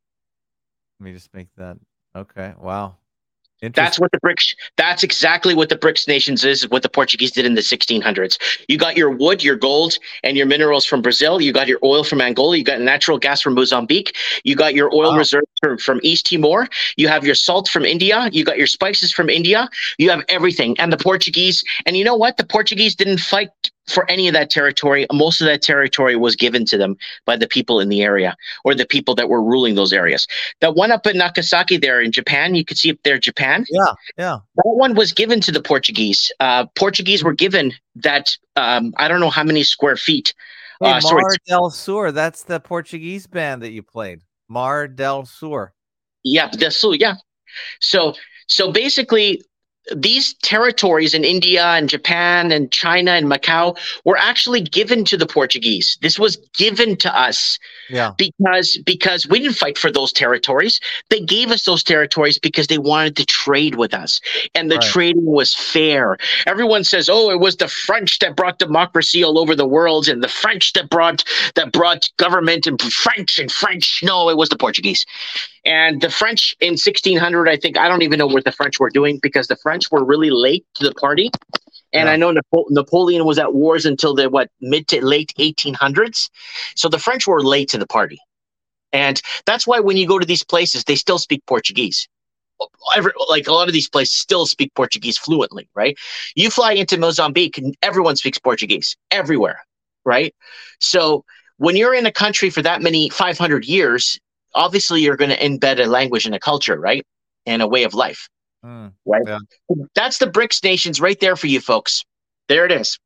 Let me just make that. Okay. Wow. That's what the BRICS. That's exactly what the BRICS nations is. What the Portuguese did in the sixteen hundreds. You got your wood, your gold, and your minerals from Brazil. You got your oil from Angola. You got natural gas from Mozambique. You got your oil Wow. reserves from, from East Timor. You have your salt from India. You got your spices from India. You have everything. And the Portuguese. And you know what? The Portuguese didn't fight for any of that territory. Most of that territory was given to them by the people in the area or the people that were ruling those areas. That one up in Nagasaki there in Japan, you could see up there, Japan. Yeah, yeah. That one was given to the Portuguese. Uh, Portuguese were given that, um, I don't know how many square feet. Hey, Uh, sorry. Mar del Sur. That's the Portuguese band that you played. Mar del Sur. Yeah, so yeah. So so basically, these territories in India and Japan and China and Macau were actually given to the Portuguese. This was given to us. Yeah. Because because we didn't fight for those territories. They gave us those territories because they wanted to trade with us. And the Right. trading was fair. Everyone says, oh, it was the French that brought democracy all over the world and the French that brought that brought government and French and French. No, it was the Portuguese. And the French in sixteen hundred, I think, I don't even know what the French were doing because the French were really late to the party. And Yeah. I know Napo- Napoleon was at wars until the what mid to late eighteen hundreds. So the French were late to the party. And that's why when you go to these places, they still speak Portuguese. Every, like a lot of these places still speak Portuguese fluently, right? You fly into Mozambique and everyone speaks Portuguese everywhere, right? So when you're in a country for that many five hundred years, obviously you're going to embed a language and a culture, right? And a way of life. Mm, right? yeah. That's the BRICS nations right there for you folks. There it is.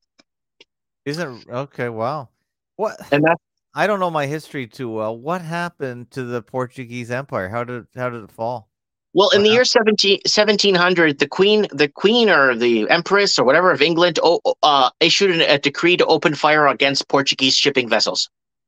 Isn't okay? Wow. What? And that's I don't know my history too well. What happened to the Portuguese Empire? How did how did it fall? well, in What the year happened? seventeen, seventeen hundred, the queen, the queen or the empress or whatever of England oh, uh, issued a decree to open fire against Portuguese shipping vessels.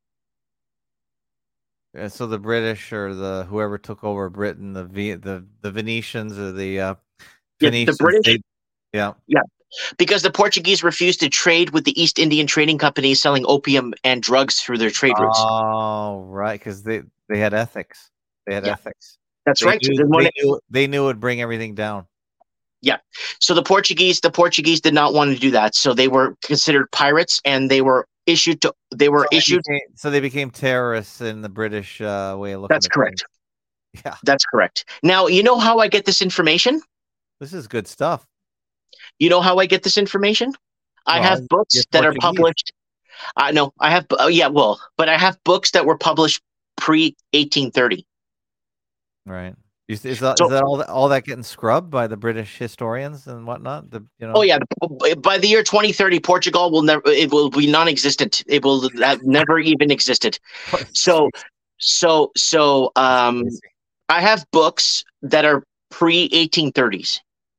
Uh, So the British or the whoever took over Britain, the v, the the Venetians or the uh, Yeah, the Phoenicians, British, they, yeah. yeah, because the Portuguese refused to trade with the East Indian trading companies selling opium and drugs through their trade routes. Oh, right, because they they had ethics. They had Yeah, ethics. that's They right. knew Then when they it- knew they knew it would bring everything down. Yeah. So the Portuguese, the Portuguese did not want to do that. So they were considered pirates, and they were issued to. They were So they issued. became, so they became terrorists in the British uh, way of looking That's at correct. things. Yeah, That's correct. Now you know how I get this information. this is good stuff. You know how I get this information. I Well, have books you're that are Portuguese. published. I uh, know I have. Oh yeah, well, but I have books that were published pre eighteen thirty. Right. Is, is that, So, is that all that all that getting scrubbed by the British historians and whatnot? The you know. oh yeah, by the year twenty thirty, Portugal will never. It will be non-existent. It will have never even existed. So, so, so, um, I have books that are pre eighteen thirties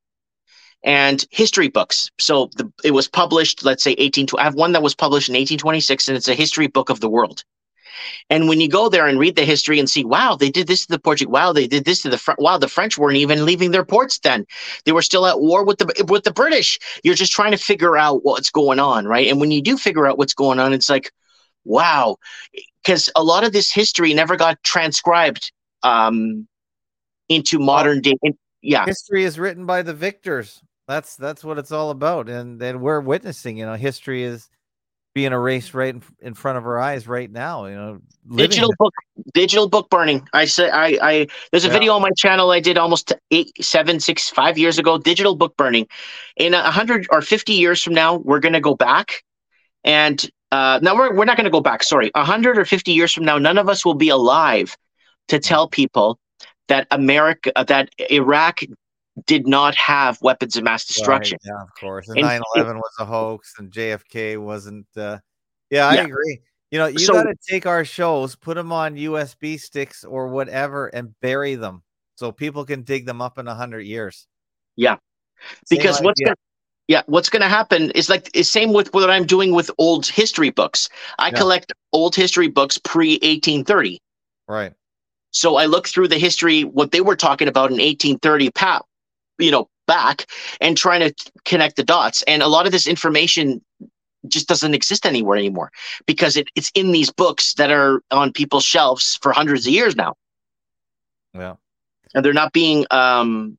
and history books. So the, it was published, let's say eighteen. I have one that was published in eighteen twenty-six, and it's a history book of the world. And when you go there and read the history and see, wow, they did this to the Portuguese. Wow, they did this to the French. Wow, the French weren't even leaving their ports then. They were still at war with the with the British. You're just trying to figure out what's going on, right? And when you do figure out what's going on, it's like, wow, because a lot of this history never got transcribed um, into modern day. Yeah, history is written by the victors. That's that's what it's all about, and then we're witnessing. You know, history is being erased right in, in front of our eyes right now. You know, living digital it. book, digital book burning. I said, I, I. There's a Yeah. video on my channel I did almost eight, seven, six, five years ago. Digital book burning. In a hundred or fifty years from now, we're gonna go back, and uh, now we're we're not gonna go back. Sorry, a hundred or fifty years from now, none of us will be alive to tell people that America, uh, that Iraq did not have weapons of mass destruction. Right, yeah, of course. And And nine eleven was a hoax, and J F K wasn't. Uh, yeah, I Yeah. agree. You know, you So got to take our shows, put them on U S B sticks or whatever, and bury them so people can dig them up in a hundred years. yeah, Same because what's idea. going yeah, what's going to happen is like it's same with what I'm doing with old history books. I Yeah. collect old history books pre eighteen thirty. Right. So I look through the history, what they were talking about in eighteen thirty, pap, you know, back, and trying to connect the dots. And a lot of this information just doesn't exist anywhere anymore because it, it's in these books that are on people's shelves for hundreds of years now. Yeah. And they're not being um,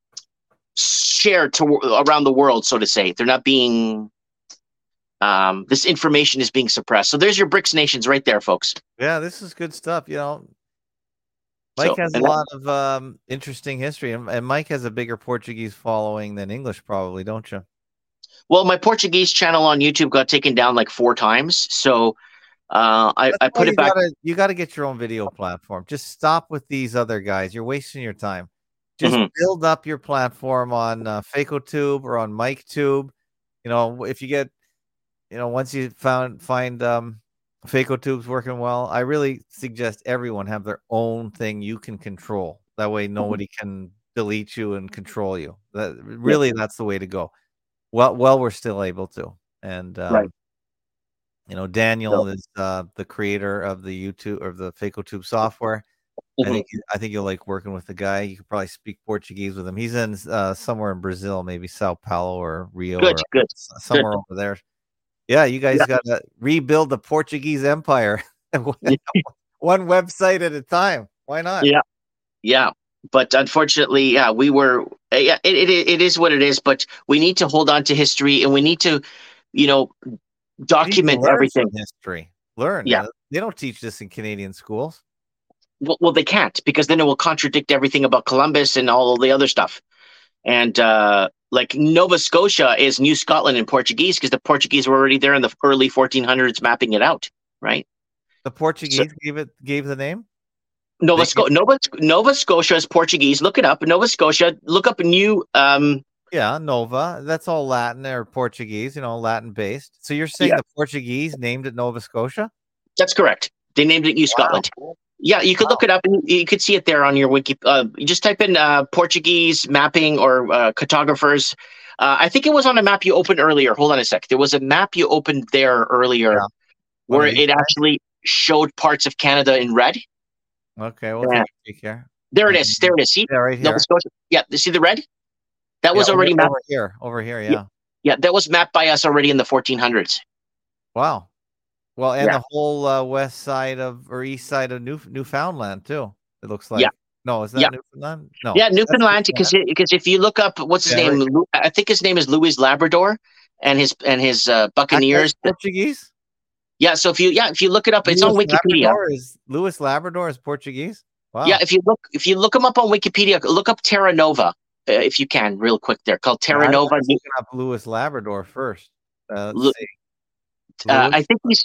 shared to around the world, so to say. They're not being. Um, this information is being suppressed. So there's your BRICS nations right there, folks. Yeah, this is good stuff. You know, Mike So, has a and that- lot of um, interesting history, and, and Mike has a bigger Portuguese following than English, probably, don't you? well, my Portuguese channel on YouTube got taken down like four times. So uh, I, That's I why put you it back. Gotta, you got to get your own video platform. Just stop with these other guys. You're wasting your time. Just Mhm. build up your platform on uh, FacoTube or on MikeTube. You know, if you get, you know, once you found find um, FacoTube's working well, I really suggest everyone have their own thing you can control. That way, nobody can delete you and control you. That really, that's the way to go. Well, well, we're still able to, and um, Right. you know, Daniel So, is uh, the creator of the YouTube or the FacoTube software. I mhm. think I think you'll like working with the guy. You could probably speak Portuguese with him. He's in uh, somewhere in Brazil, maybe Sao Paulo or Rio Good, or good, s- somewhere good. over there. Yeah, you guys Yeah. got to rebuild the Portuguese empire one website at a time. Why not? Yeah. Yeah. But unfortunately, yeah, we were, yeah, it, it, it is what it is, but we need to hold on to history and we need to, you know, You need to document learn everything. from history. Learn. Yeah. Uh, They don't teach this in Canadian schools. Well, well, they can't because then it will contradict everything about Columbus and all the other stuff. And uh, like Nova Scotia is New Scotland in Portuguese because the Portuguese were already there in the early fourteen hundreds mapping it out, right? The So Portuguese gave it gave the name. Nova, They Sco- gave, Nova, Nova Scotia is Portuguese. Look it up. Nova Scotia. Look up new. Um, yeah, Nova. That's all Latin or Portuguese. You know, Latin based. So you're saying yeah, the Portuguese named it Nova Scotia? that's correct. They named it New Wow. Scotland. Yeah, you could look it up and you could see it there on your wiki. Uh, you just type in uh, Portuguese mapping or uh, cartographers. Uh, I think it was on a map you opened earlier. Hold on a sec. There was a map you opened there earlier Yeah. One where of these it guys? actually showed parts of Canada in red. Okay, we'll Yeah. take a peek here. There it is. There it is. See, Yeah, right Nova here. Scotia. Yeah, you see the red? That Yeah, was over, already mapped. over here. Over here, yeah. Yeah. Yeah, that was mapped by us already in the fourteen hundreds. Wow. Well, and Yeah. the whole uh, west side of or east side of New Newfoundland too. It looks like. Yeah. No, is that Yeah. Newfoundland? No. Yeah, That's Newfoundland. Because Newfoundland. because if you look up what's his Yeah, name, right. Lu- I think his name is Louis Labrador, and his and his uh, That guy's Buccaneers. Portuguese? Yeah, so if you yeah if you look it up, it's on Louis Wikipedia. Labrador is Louis Labrador is Portuguese? Wow. Yeah, if you look if you look him up on Wikipedia, look up Terra Nova uh, if you can, real quick. There called Terra I Nova. was looking up Louis Labrador first. Uh, let's Lu- see. Uh, Louis? I think he's.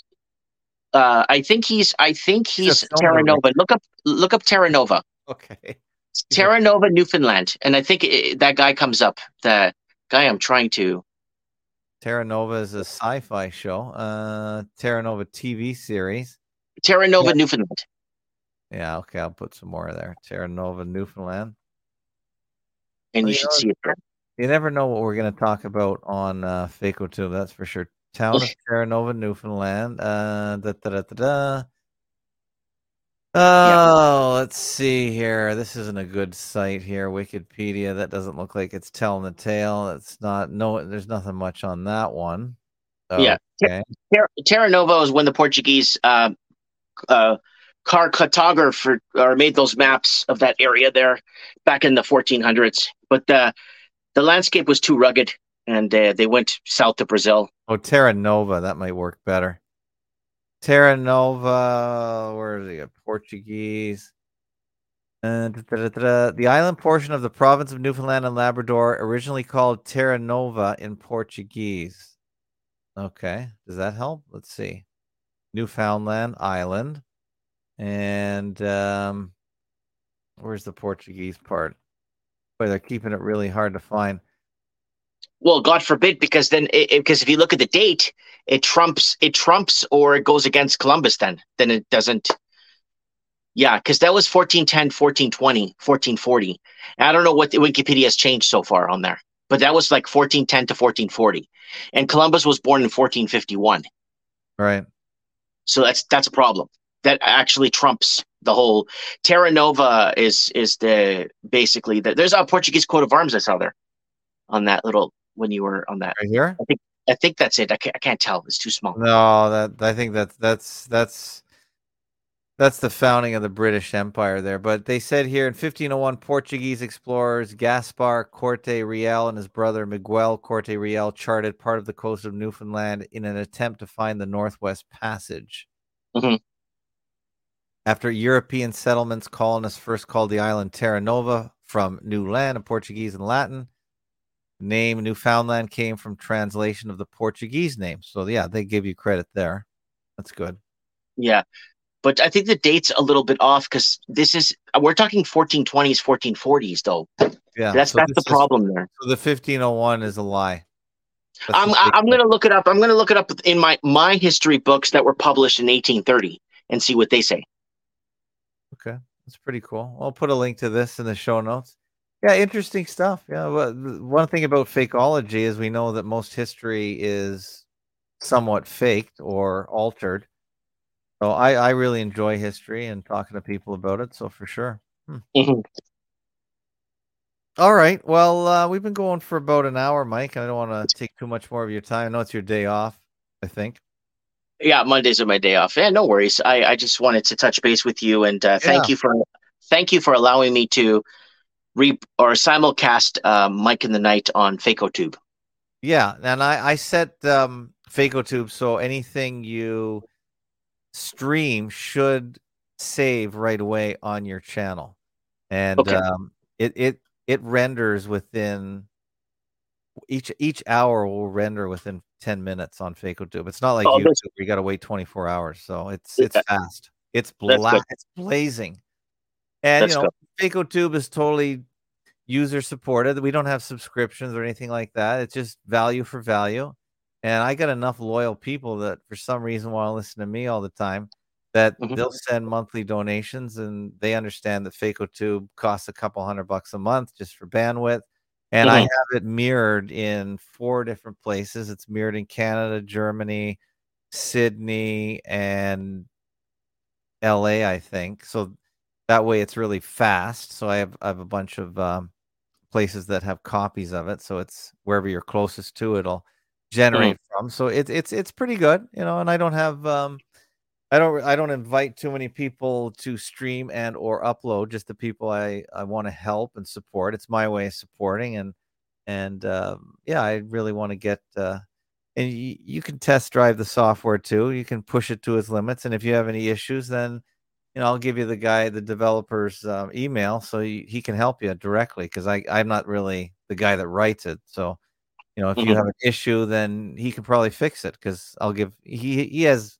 Uh, I think he's. I think he's Says Terra Stonebridge. Nova. Look up. Look up Terra Nova. Okay. Terra Nova, Newfoundland, and I think it, that guy comes up. The guy I'm trying to. Terra Nova is a sci-fi show. Uh, Terra Nova T V series. Terra Nova, Yeah. Newfoundland. Yeah, okay, I'll put some more there. Terra Nova, Newfoundland. And Well, you you should know, see it there. You never know what we're going to talk about on uh, FacoTube, that's for sure. Town of Terra Nova, Newfoundland. Uh, da, da, da, da, da. Oh, let's see here. This isn't a good site here. Wikipedia. That doesn't look like it's telling the tale. It's not. No, there's nothing much on that one. Yeah. Okay. Terra, Terra Nova is when the Portuguese uh, uh, car cartographer or made those maps of that area there back in the fourteen hundreds. But the the landscape was too rugged, and uh, they went south to Brazil. Oh, Terra Nova. That might work better. Terra Nova. Where is it? Portuguese. Uh, da, da, da, da. The island portion of the province of Newfoundland and Labrador, originally called Terra Nova in Portuguese. Okay, does that help? Let's see. Newfoundland Island. And um, where's the Portuguese part? Boy, they're keeping it really hard to find. Well, God forbid, because then it, it- because if you look at the date, it trumps it trumps or it goes against Columbus. Then then it doesn't. Yeah, because that was fourteen ten, fourteen twenty, fourteen forty. And I don't know what the Wikipedia has changed so far on there, but that was like fourteen ten to fourteen forty, and Columbus was born in fourteen fifty-one. Right. So that's that's a problem. That actually trumps the whole Terra Nova is is the basically the, there's a Portuguese coat of arms I saw there on that little when you were on that. Right here? I think I think that's it. I can't, I can't tell. It's too small. No, that I think that's that's that's that's the founding of the British Empire there. But they said here in fifteen oh one, Portuguese explorers Gaspar Corte Real and his brother Miguel Corte Real charted part of the coast of Newfoundland in an attempt to find the Northwest Passage. Mhm. After European settlements, colonists first called the island Terra Nova from New Land in Portuguese and Latin. The name Newfoundland came from translation of the Portuguese name. So yeah, they give you credit there. That's good. Yeah, but I think the date's a little bit off because this is we're talking fourteen twenties, fourteen forties though. Yeah, That's so that's the this is- problem there. So the fifteen oh one is a lie. That's I'm the I- fake I'm one. gonna look it up. I'm gonna look it up in my my history books that were published in eighteen thirty and see what they say. Okay, that's pretty cool. I'll put a link to this in the show notes. Yeah, interesting stuff. Yeah, well, th- one thing about fakeology is we know that most history is somewhat faked or altered. So I, I really enjoy history and talking to people about it. So for sure. Hmm. Mhm. All right. Well, uh, we've been going for about an hour, Mike. I don't want to take too much more of your time. I know it's your day off, I think. Yeah, Mondays are my day off. Yeah, no worries. I, I just wanted to touch base with you and uh, thank Yeah. you for thank you for allowing me to re or simulcast uh, Mike in the Night on FacoTube. Yeah, and I I set um FacoTube so anything you stream should save right away on your channel, and Okay. um, it it it renders within each each hour will render within ten minutes on FacoTube. It's not like Oh, YouTube that's- where you got to wait twenty-four hours. So it's Yeah. it's fast. It's That's bla- good. it's blazing, and That's you know FacoTube is totally user supported. We don't have subscriptions or anything like that. It's just value for value. And I got enough loyal people that for some reason want to listen to me all the time that Mhm. they'll send monthly donations, and they understand that FacoTube costs a couple hundred bucks a month just for bandwidth. And I Mhm. have it mirrored in four different places. It's mirrored in Canada, Germany, Sydney, and L A, I think. So that way it's really fast. So I have I have a bunch of um, places that have copies of it. So it's wherever you're closest to it'll generate from. So it's it's it's pretty good, you know. And I don't have um, I don't I don't invite too many people to stream and or upload. Just the people I I want to help and support. It's my way of supporting, and and um, yeah, I really want to get. Uh, and you, you can test drive the software too. You can push it to its limits, and if you have any issues, then you know I'll give you the guy, the developer's um, email, so he, he can help you directly. Because I I'm not really the guy that writes it, so you know if you Mhm. have an issue, then he can probably fix it. Because I'll give he he has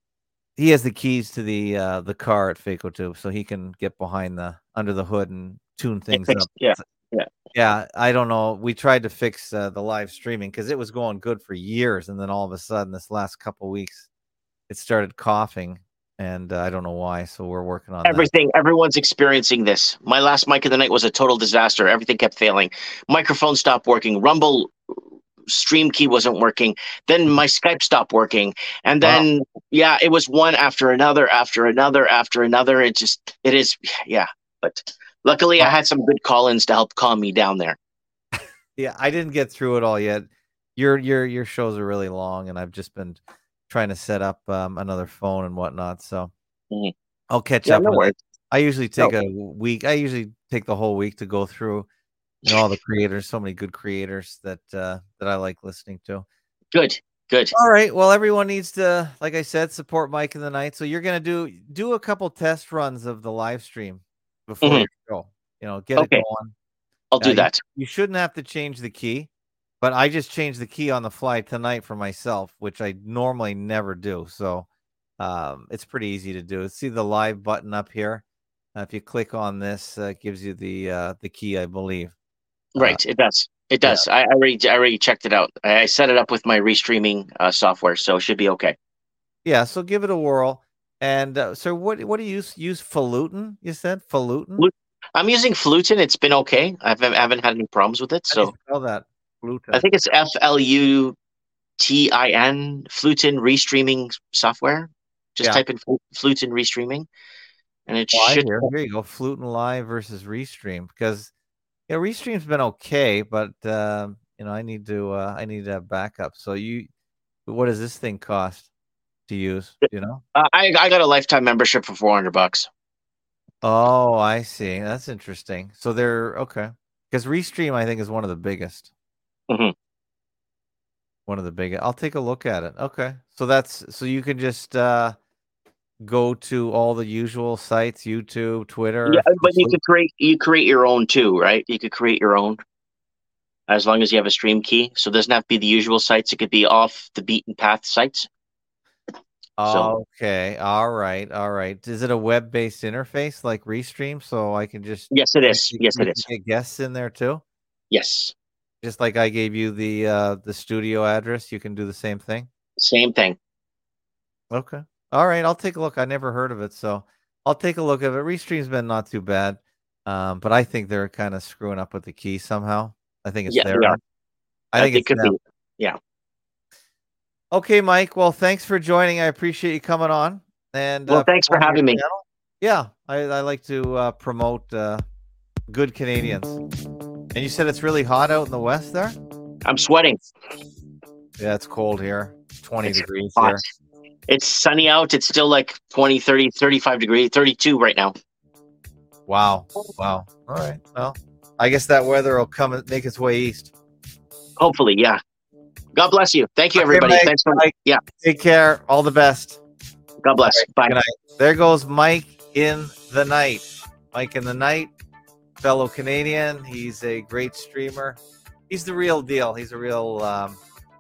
he has the keys to the uh, the car at FacoTube, so he can get behind the under the hood and tune things fix- up. yeah, yeah. Yeah, I don't know. We tried to fix uh, the live streaming because it was going good for years, and then all of a sudden, this last couple weeks, it started coughing, and uh, I don't know why. So we're working on that. Everything, everyone's experiencing this. My last Mic of the Night was a total disaster. Everything kept failing. Microphone stopped working. Rumble stream key wasn't working. Then my Skype stopped working. And then, yeah, it was one after another, after another, after another. It just, it is, yeah. But luckily, I had some good call-ins to help calm me down there. Yeah, I didn't get through it all yet. Your your your shows are really long, and I've just been trying to set up um, another phone and whatnot. So Mhm. I'll catch Yeah, up. no with worries. it. I usually take No. a week. I usually take the whole week to go through you know, all the creators. So many good creators that uh, that I like listening to. Good, good. All right. Well, everyone needs to, like I said, support Mike in the Night. So you're gonna do do a couple test runs of the live stream before Mhm. your show. You know, get Okay. it going. I'll Uh, do you- that. You shouldn't have to change the key, but I just changed the key on the fly tonight for myself, which I normally never do. So um, it's pretty easy to do. See the live button up here. Uh, if you click on this, uh, it gives you the uh, the key, I believe. Uh, Right, it does. It does. Yeah. I, I already I already checked it out. I set it up with my restreaming uh, software, so it should be okay. Yeah, so give it a whirl. And uh, so what what do you use? Use Falutin, you said? Falutin? I'm using Flutin. It's been okay. I've, I haven't had any problems with it. How do you So spell that? Flutin. I think it's F L U T I N, Flutin Restreaming Software. Just Yeah. type in Flutin Restreaming, and it Oh, should. Here, here you go. Flutin Live versus Restream, because yeah, Restream's been okay, but uh, you know, I need to uh, I need a backup. So you, what does this thing cost to use? You know, uh, I I got a lifetime membership for four hundred bucks. Oh, I see. That's interesting. So they're okay, because Restream I think is one of the biggest. Mm-hmm. One of the biggest. I'll take a look at it. Okay, so that's so you can just uh, go to all the usual sites, YouTube, Twitter. Yeah, but you could create you create your own too, right? You could create your own as long as you have a stream key. So it doesn't have to be the usual sites. It could be off the beaten path sites. So, okay. All right. All right. Is it a web-based interface like Restream? So I can just yes, it is. Yes, it is. Get guests in there too. Yes. Just like I gave you the uh, the studio address, you can do the same thing. Same thing. Okay. All right. I'll take a look. I never heard of it, so I'll take a look at it. Restream's been not too bad, um, but I think they're kind of screwing up with the key somehow. I think it's yeah, there. Yeah. I, I think, think it could them. be. Yeah. Okay, Mike. Well, thanks for joining. I appreciate you coming on. And well, uh, thanks for having me. Channel. Yeah, I, I like to uh, promote uh, good Canadians. And you said it's really hot out in the west there? I'm sweating. Yeah, it's cold here. It's twenty it's degrees hot. here. It's sunny out. It's still like twenty, thirty, thirty-five degrees, thirty-two right now. Wow. Wow. All right. Well, I guess that weather will come and make its way east. Hopefully, yeah. God bless you. Thank you, everybody. Okay, Mike, Thanks for Mike, yeah. Take care. All the best. God bless. Right, bye. Good night. There goes Mike in the night. Mike in the night, fellow Canadian. He's a great streamer. He's the real deal. He's a real um,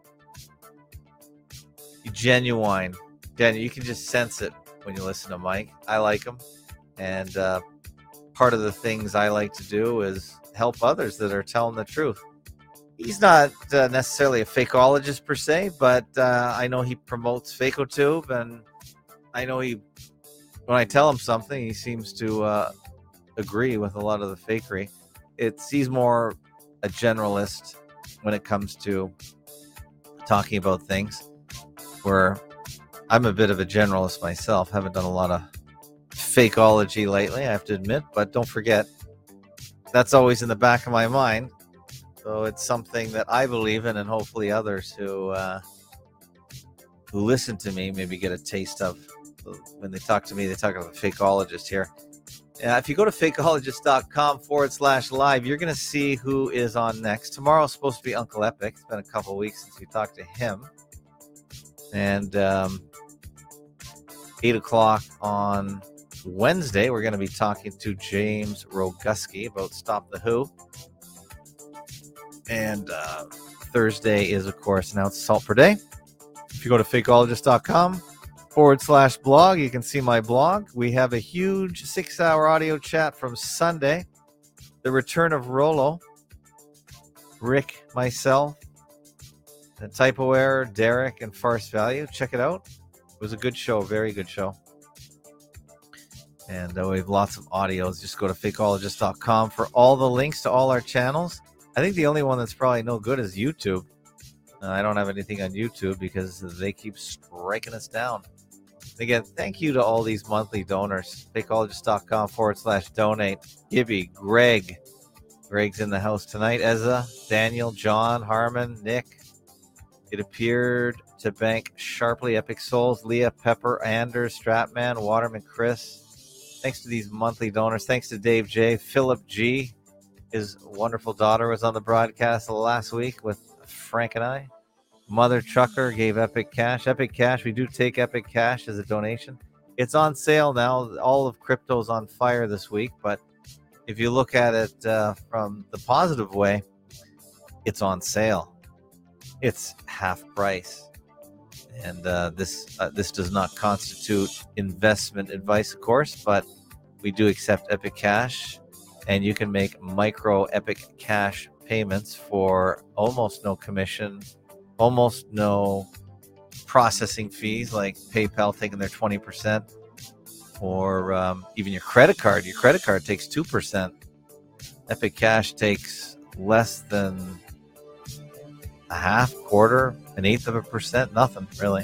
genuine. Genuine. You can just sense it when you listen to Mike. I like him, and uh, part of the things I like to do is help others that are telling the truth. He's not uh, necessarily a fakeologist per se, but uh, I know he promotes FakeoTube, and I know he, when I tell him something, he seems to uh, agree with a lot of the fakery. It's he's more a generalist when it comes to talking about things, where I'm a bit of a generalist myself. Haven't done a lot of fakeology lately, I have to admit, but don't forget, that's always in the back of my mind. So it's something that I believe in, and hopefully others who uh, who listen to me maybe get a taste of. When they talk to me, they talk about a fakeologist here. Uh, if you go to fakeologist.com forward slash live, you're going to see who is on next. Tomorrow's supposed to be Uncle Epic. It's been a couple weeks since we talked to him. And um, eight o'clock on Wednesday, we're going to be talking to James Roguski about Stop the Who. And uh, Thursday is, of course, announced Salt per Day. If you go to fakeologist.com forward slash blog, you can see my blog. We have a huge six-hour audio chat from Sunday. The return of Rolo, Rick, myself, the Typo Error, Derek, and Farce Value. Check it out. It was a good show, very good show. And uh, we have lots of audios. Just go to fakeologist dot com for all the links to all our channels. I think the only one that's probably no good is YouTube. Uh, I don't have anything on YouTube because they keep striking us down. Again, thank you to all these monthly donors. fakeologist.com forward slash donate. Gibby, Greg. Greg's in the house tonight. Ezra, Daniel, John, Harmon, Nick. It appeared to bank sharply. Epic Souls, Leah, Pepper, Anders, Stratman, Waterman, Chris. Thanks to these monthly donors. Thanks to Dave J. Philip G. His wonderful daughter was on the broadcast last week with Frank and I. Mother Trucker gave Epic Cash. Epic Cash, we do take Epic Cash as a donation. It's on sale now. All of crypto's on fire this week, but if you look at it uh, from the positive way, it's on sale. It's half price. And uh, this uh, this does not constitute investment advice, of course, but we do accept Epic Cash, and you can make micro Epic Cash payments for almost no commission, almost no processing fees, like PayPal taking their twenty percent, or um, even your credit card. Your credit card takes two percent. Epic Cash takes less than a half, quarter, an eighth of a percent, nothing really.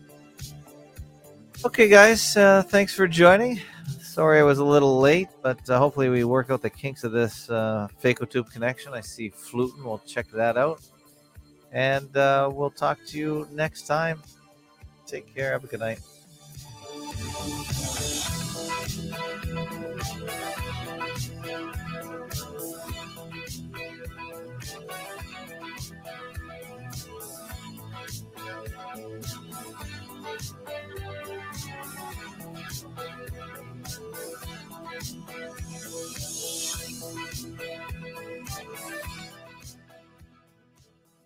Okay, guys, uh, thanks for joining. Sorry I was a little late, but uh, hopefully we work out the kinks of this uh, FacoTube connection. I see Flutin. We'll check that out. And uh, we'll talk to you next time. Take care. Have a good night.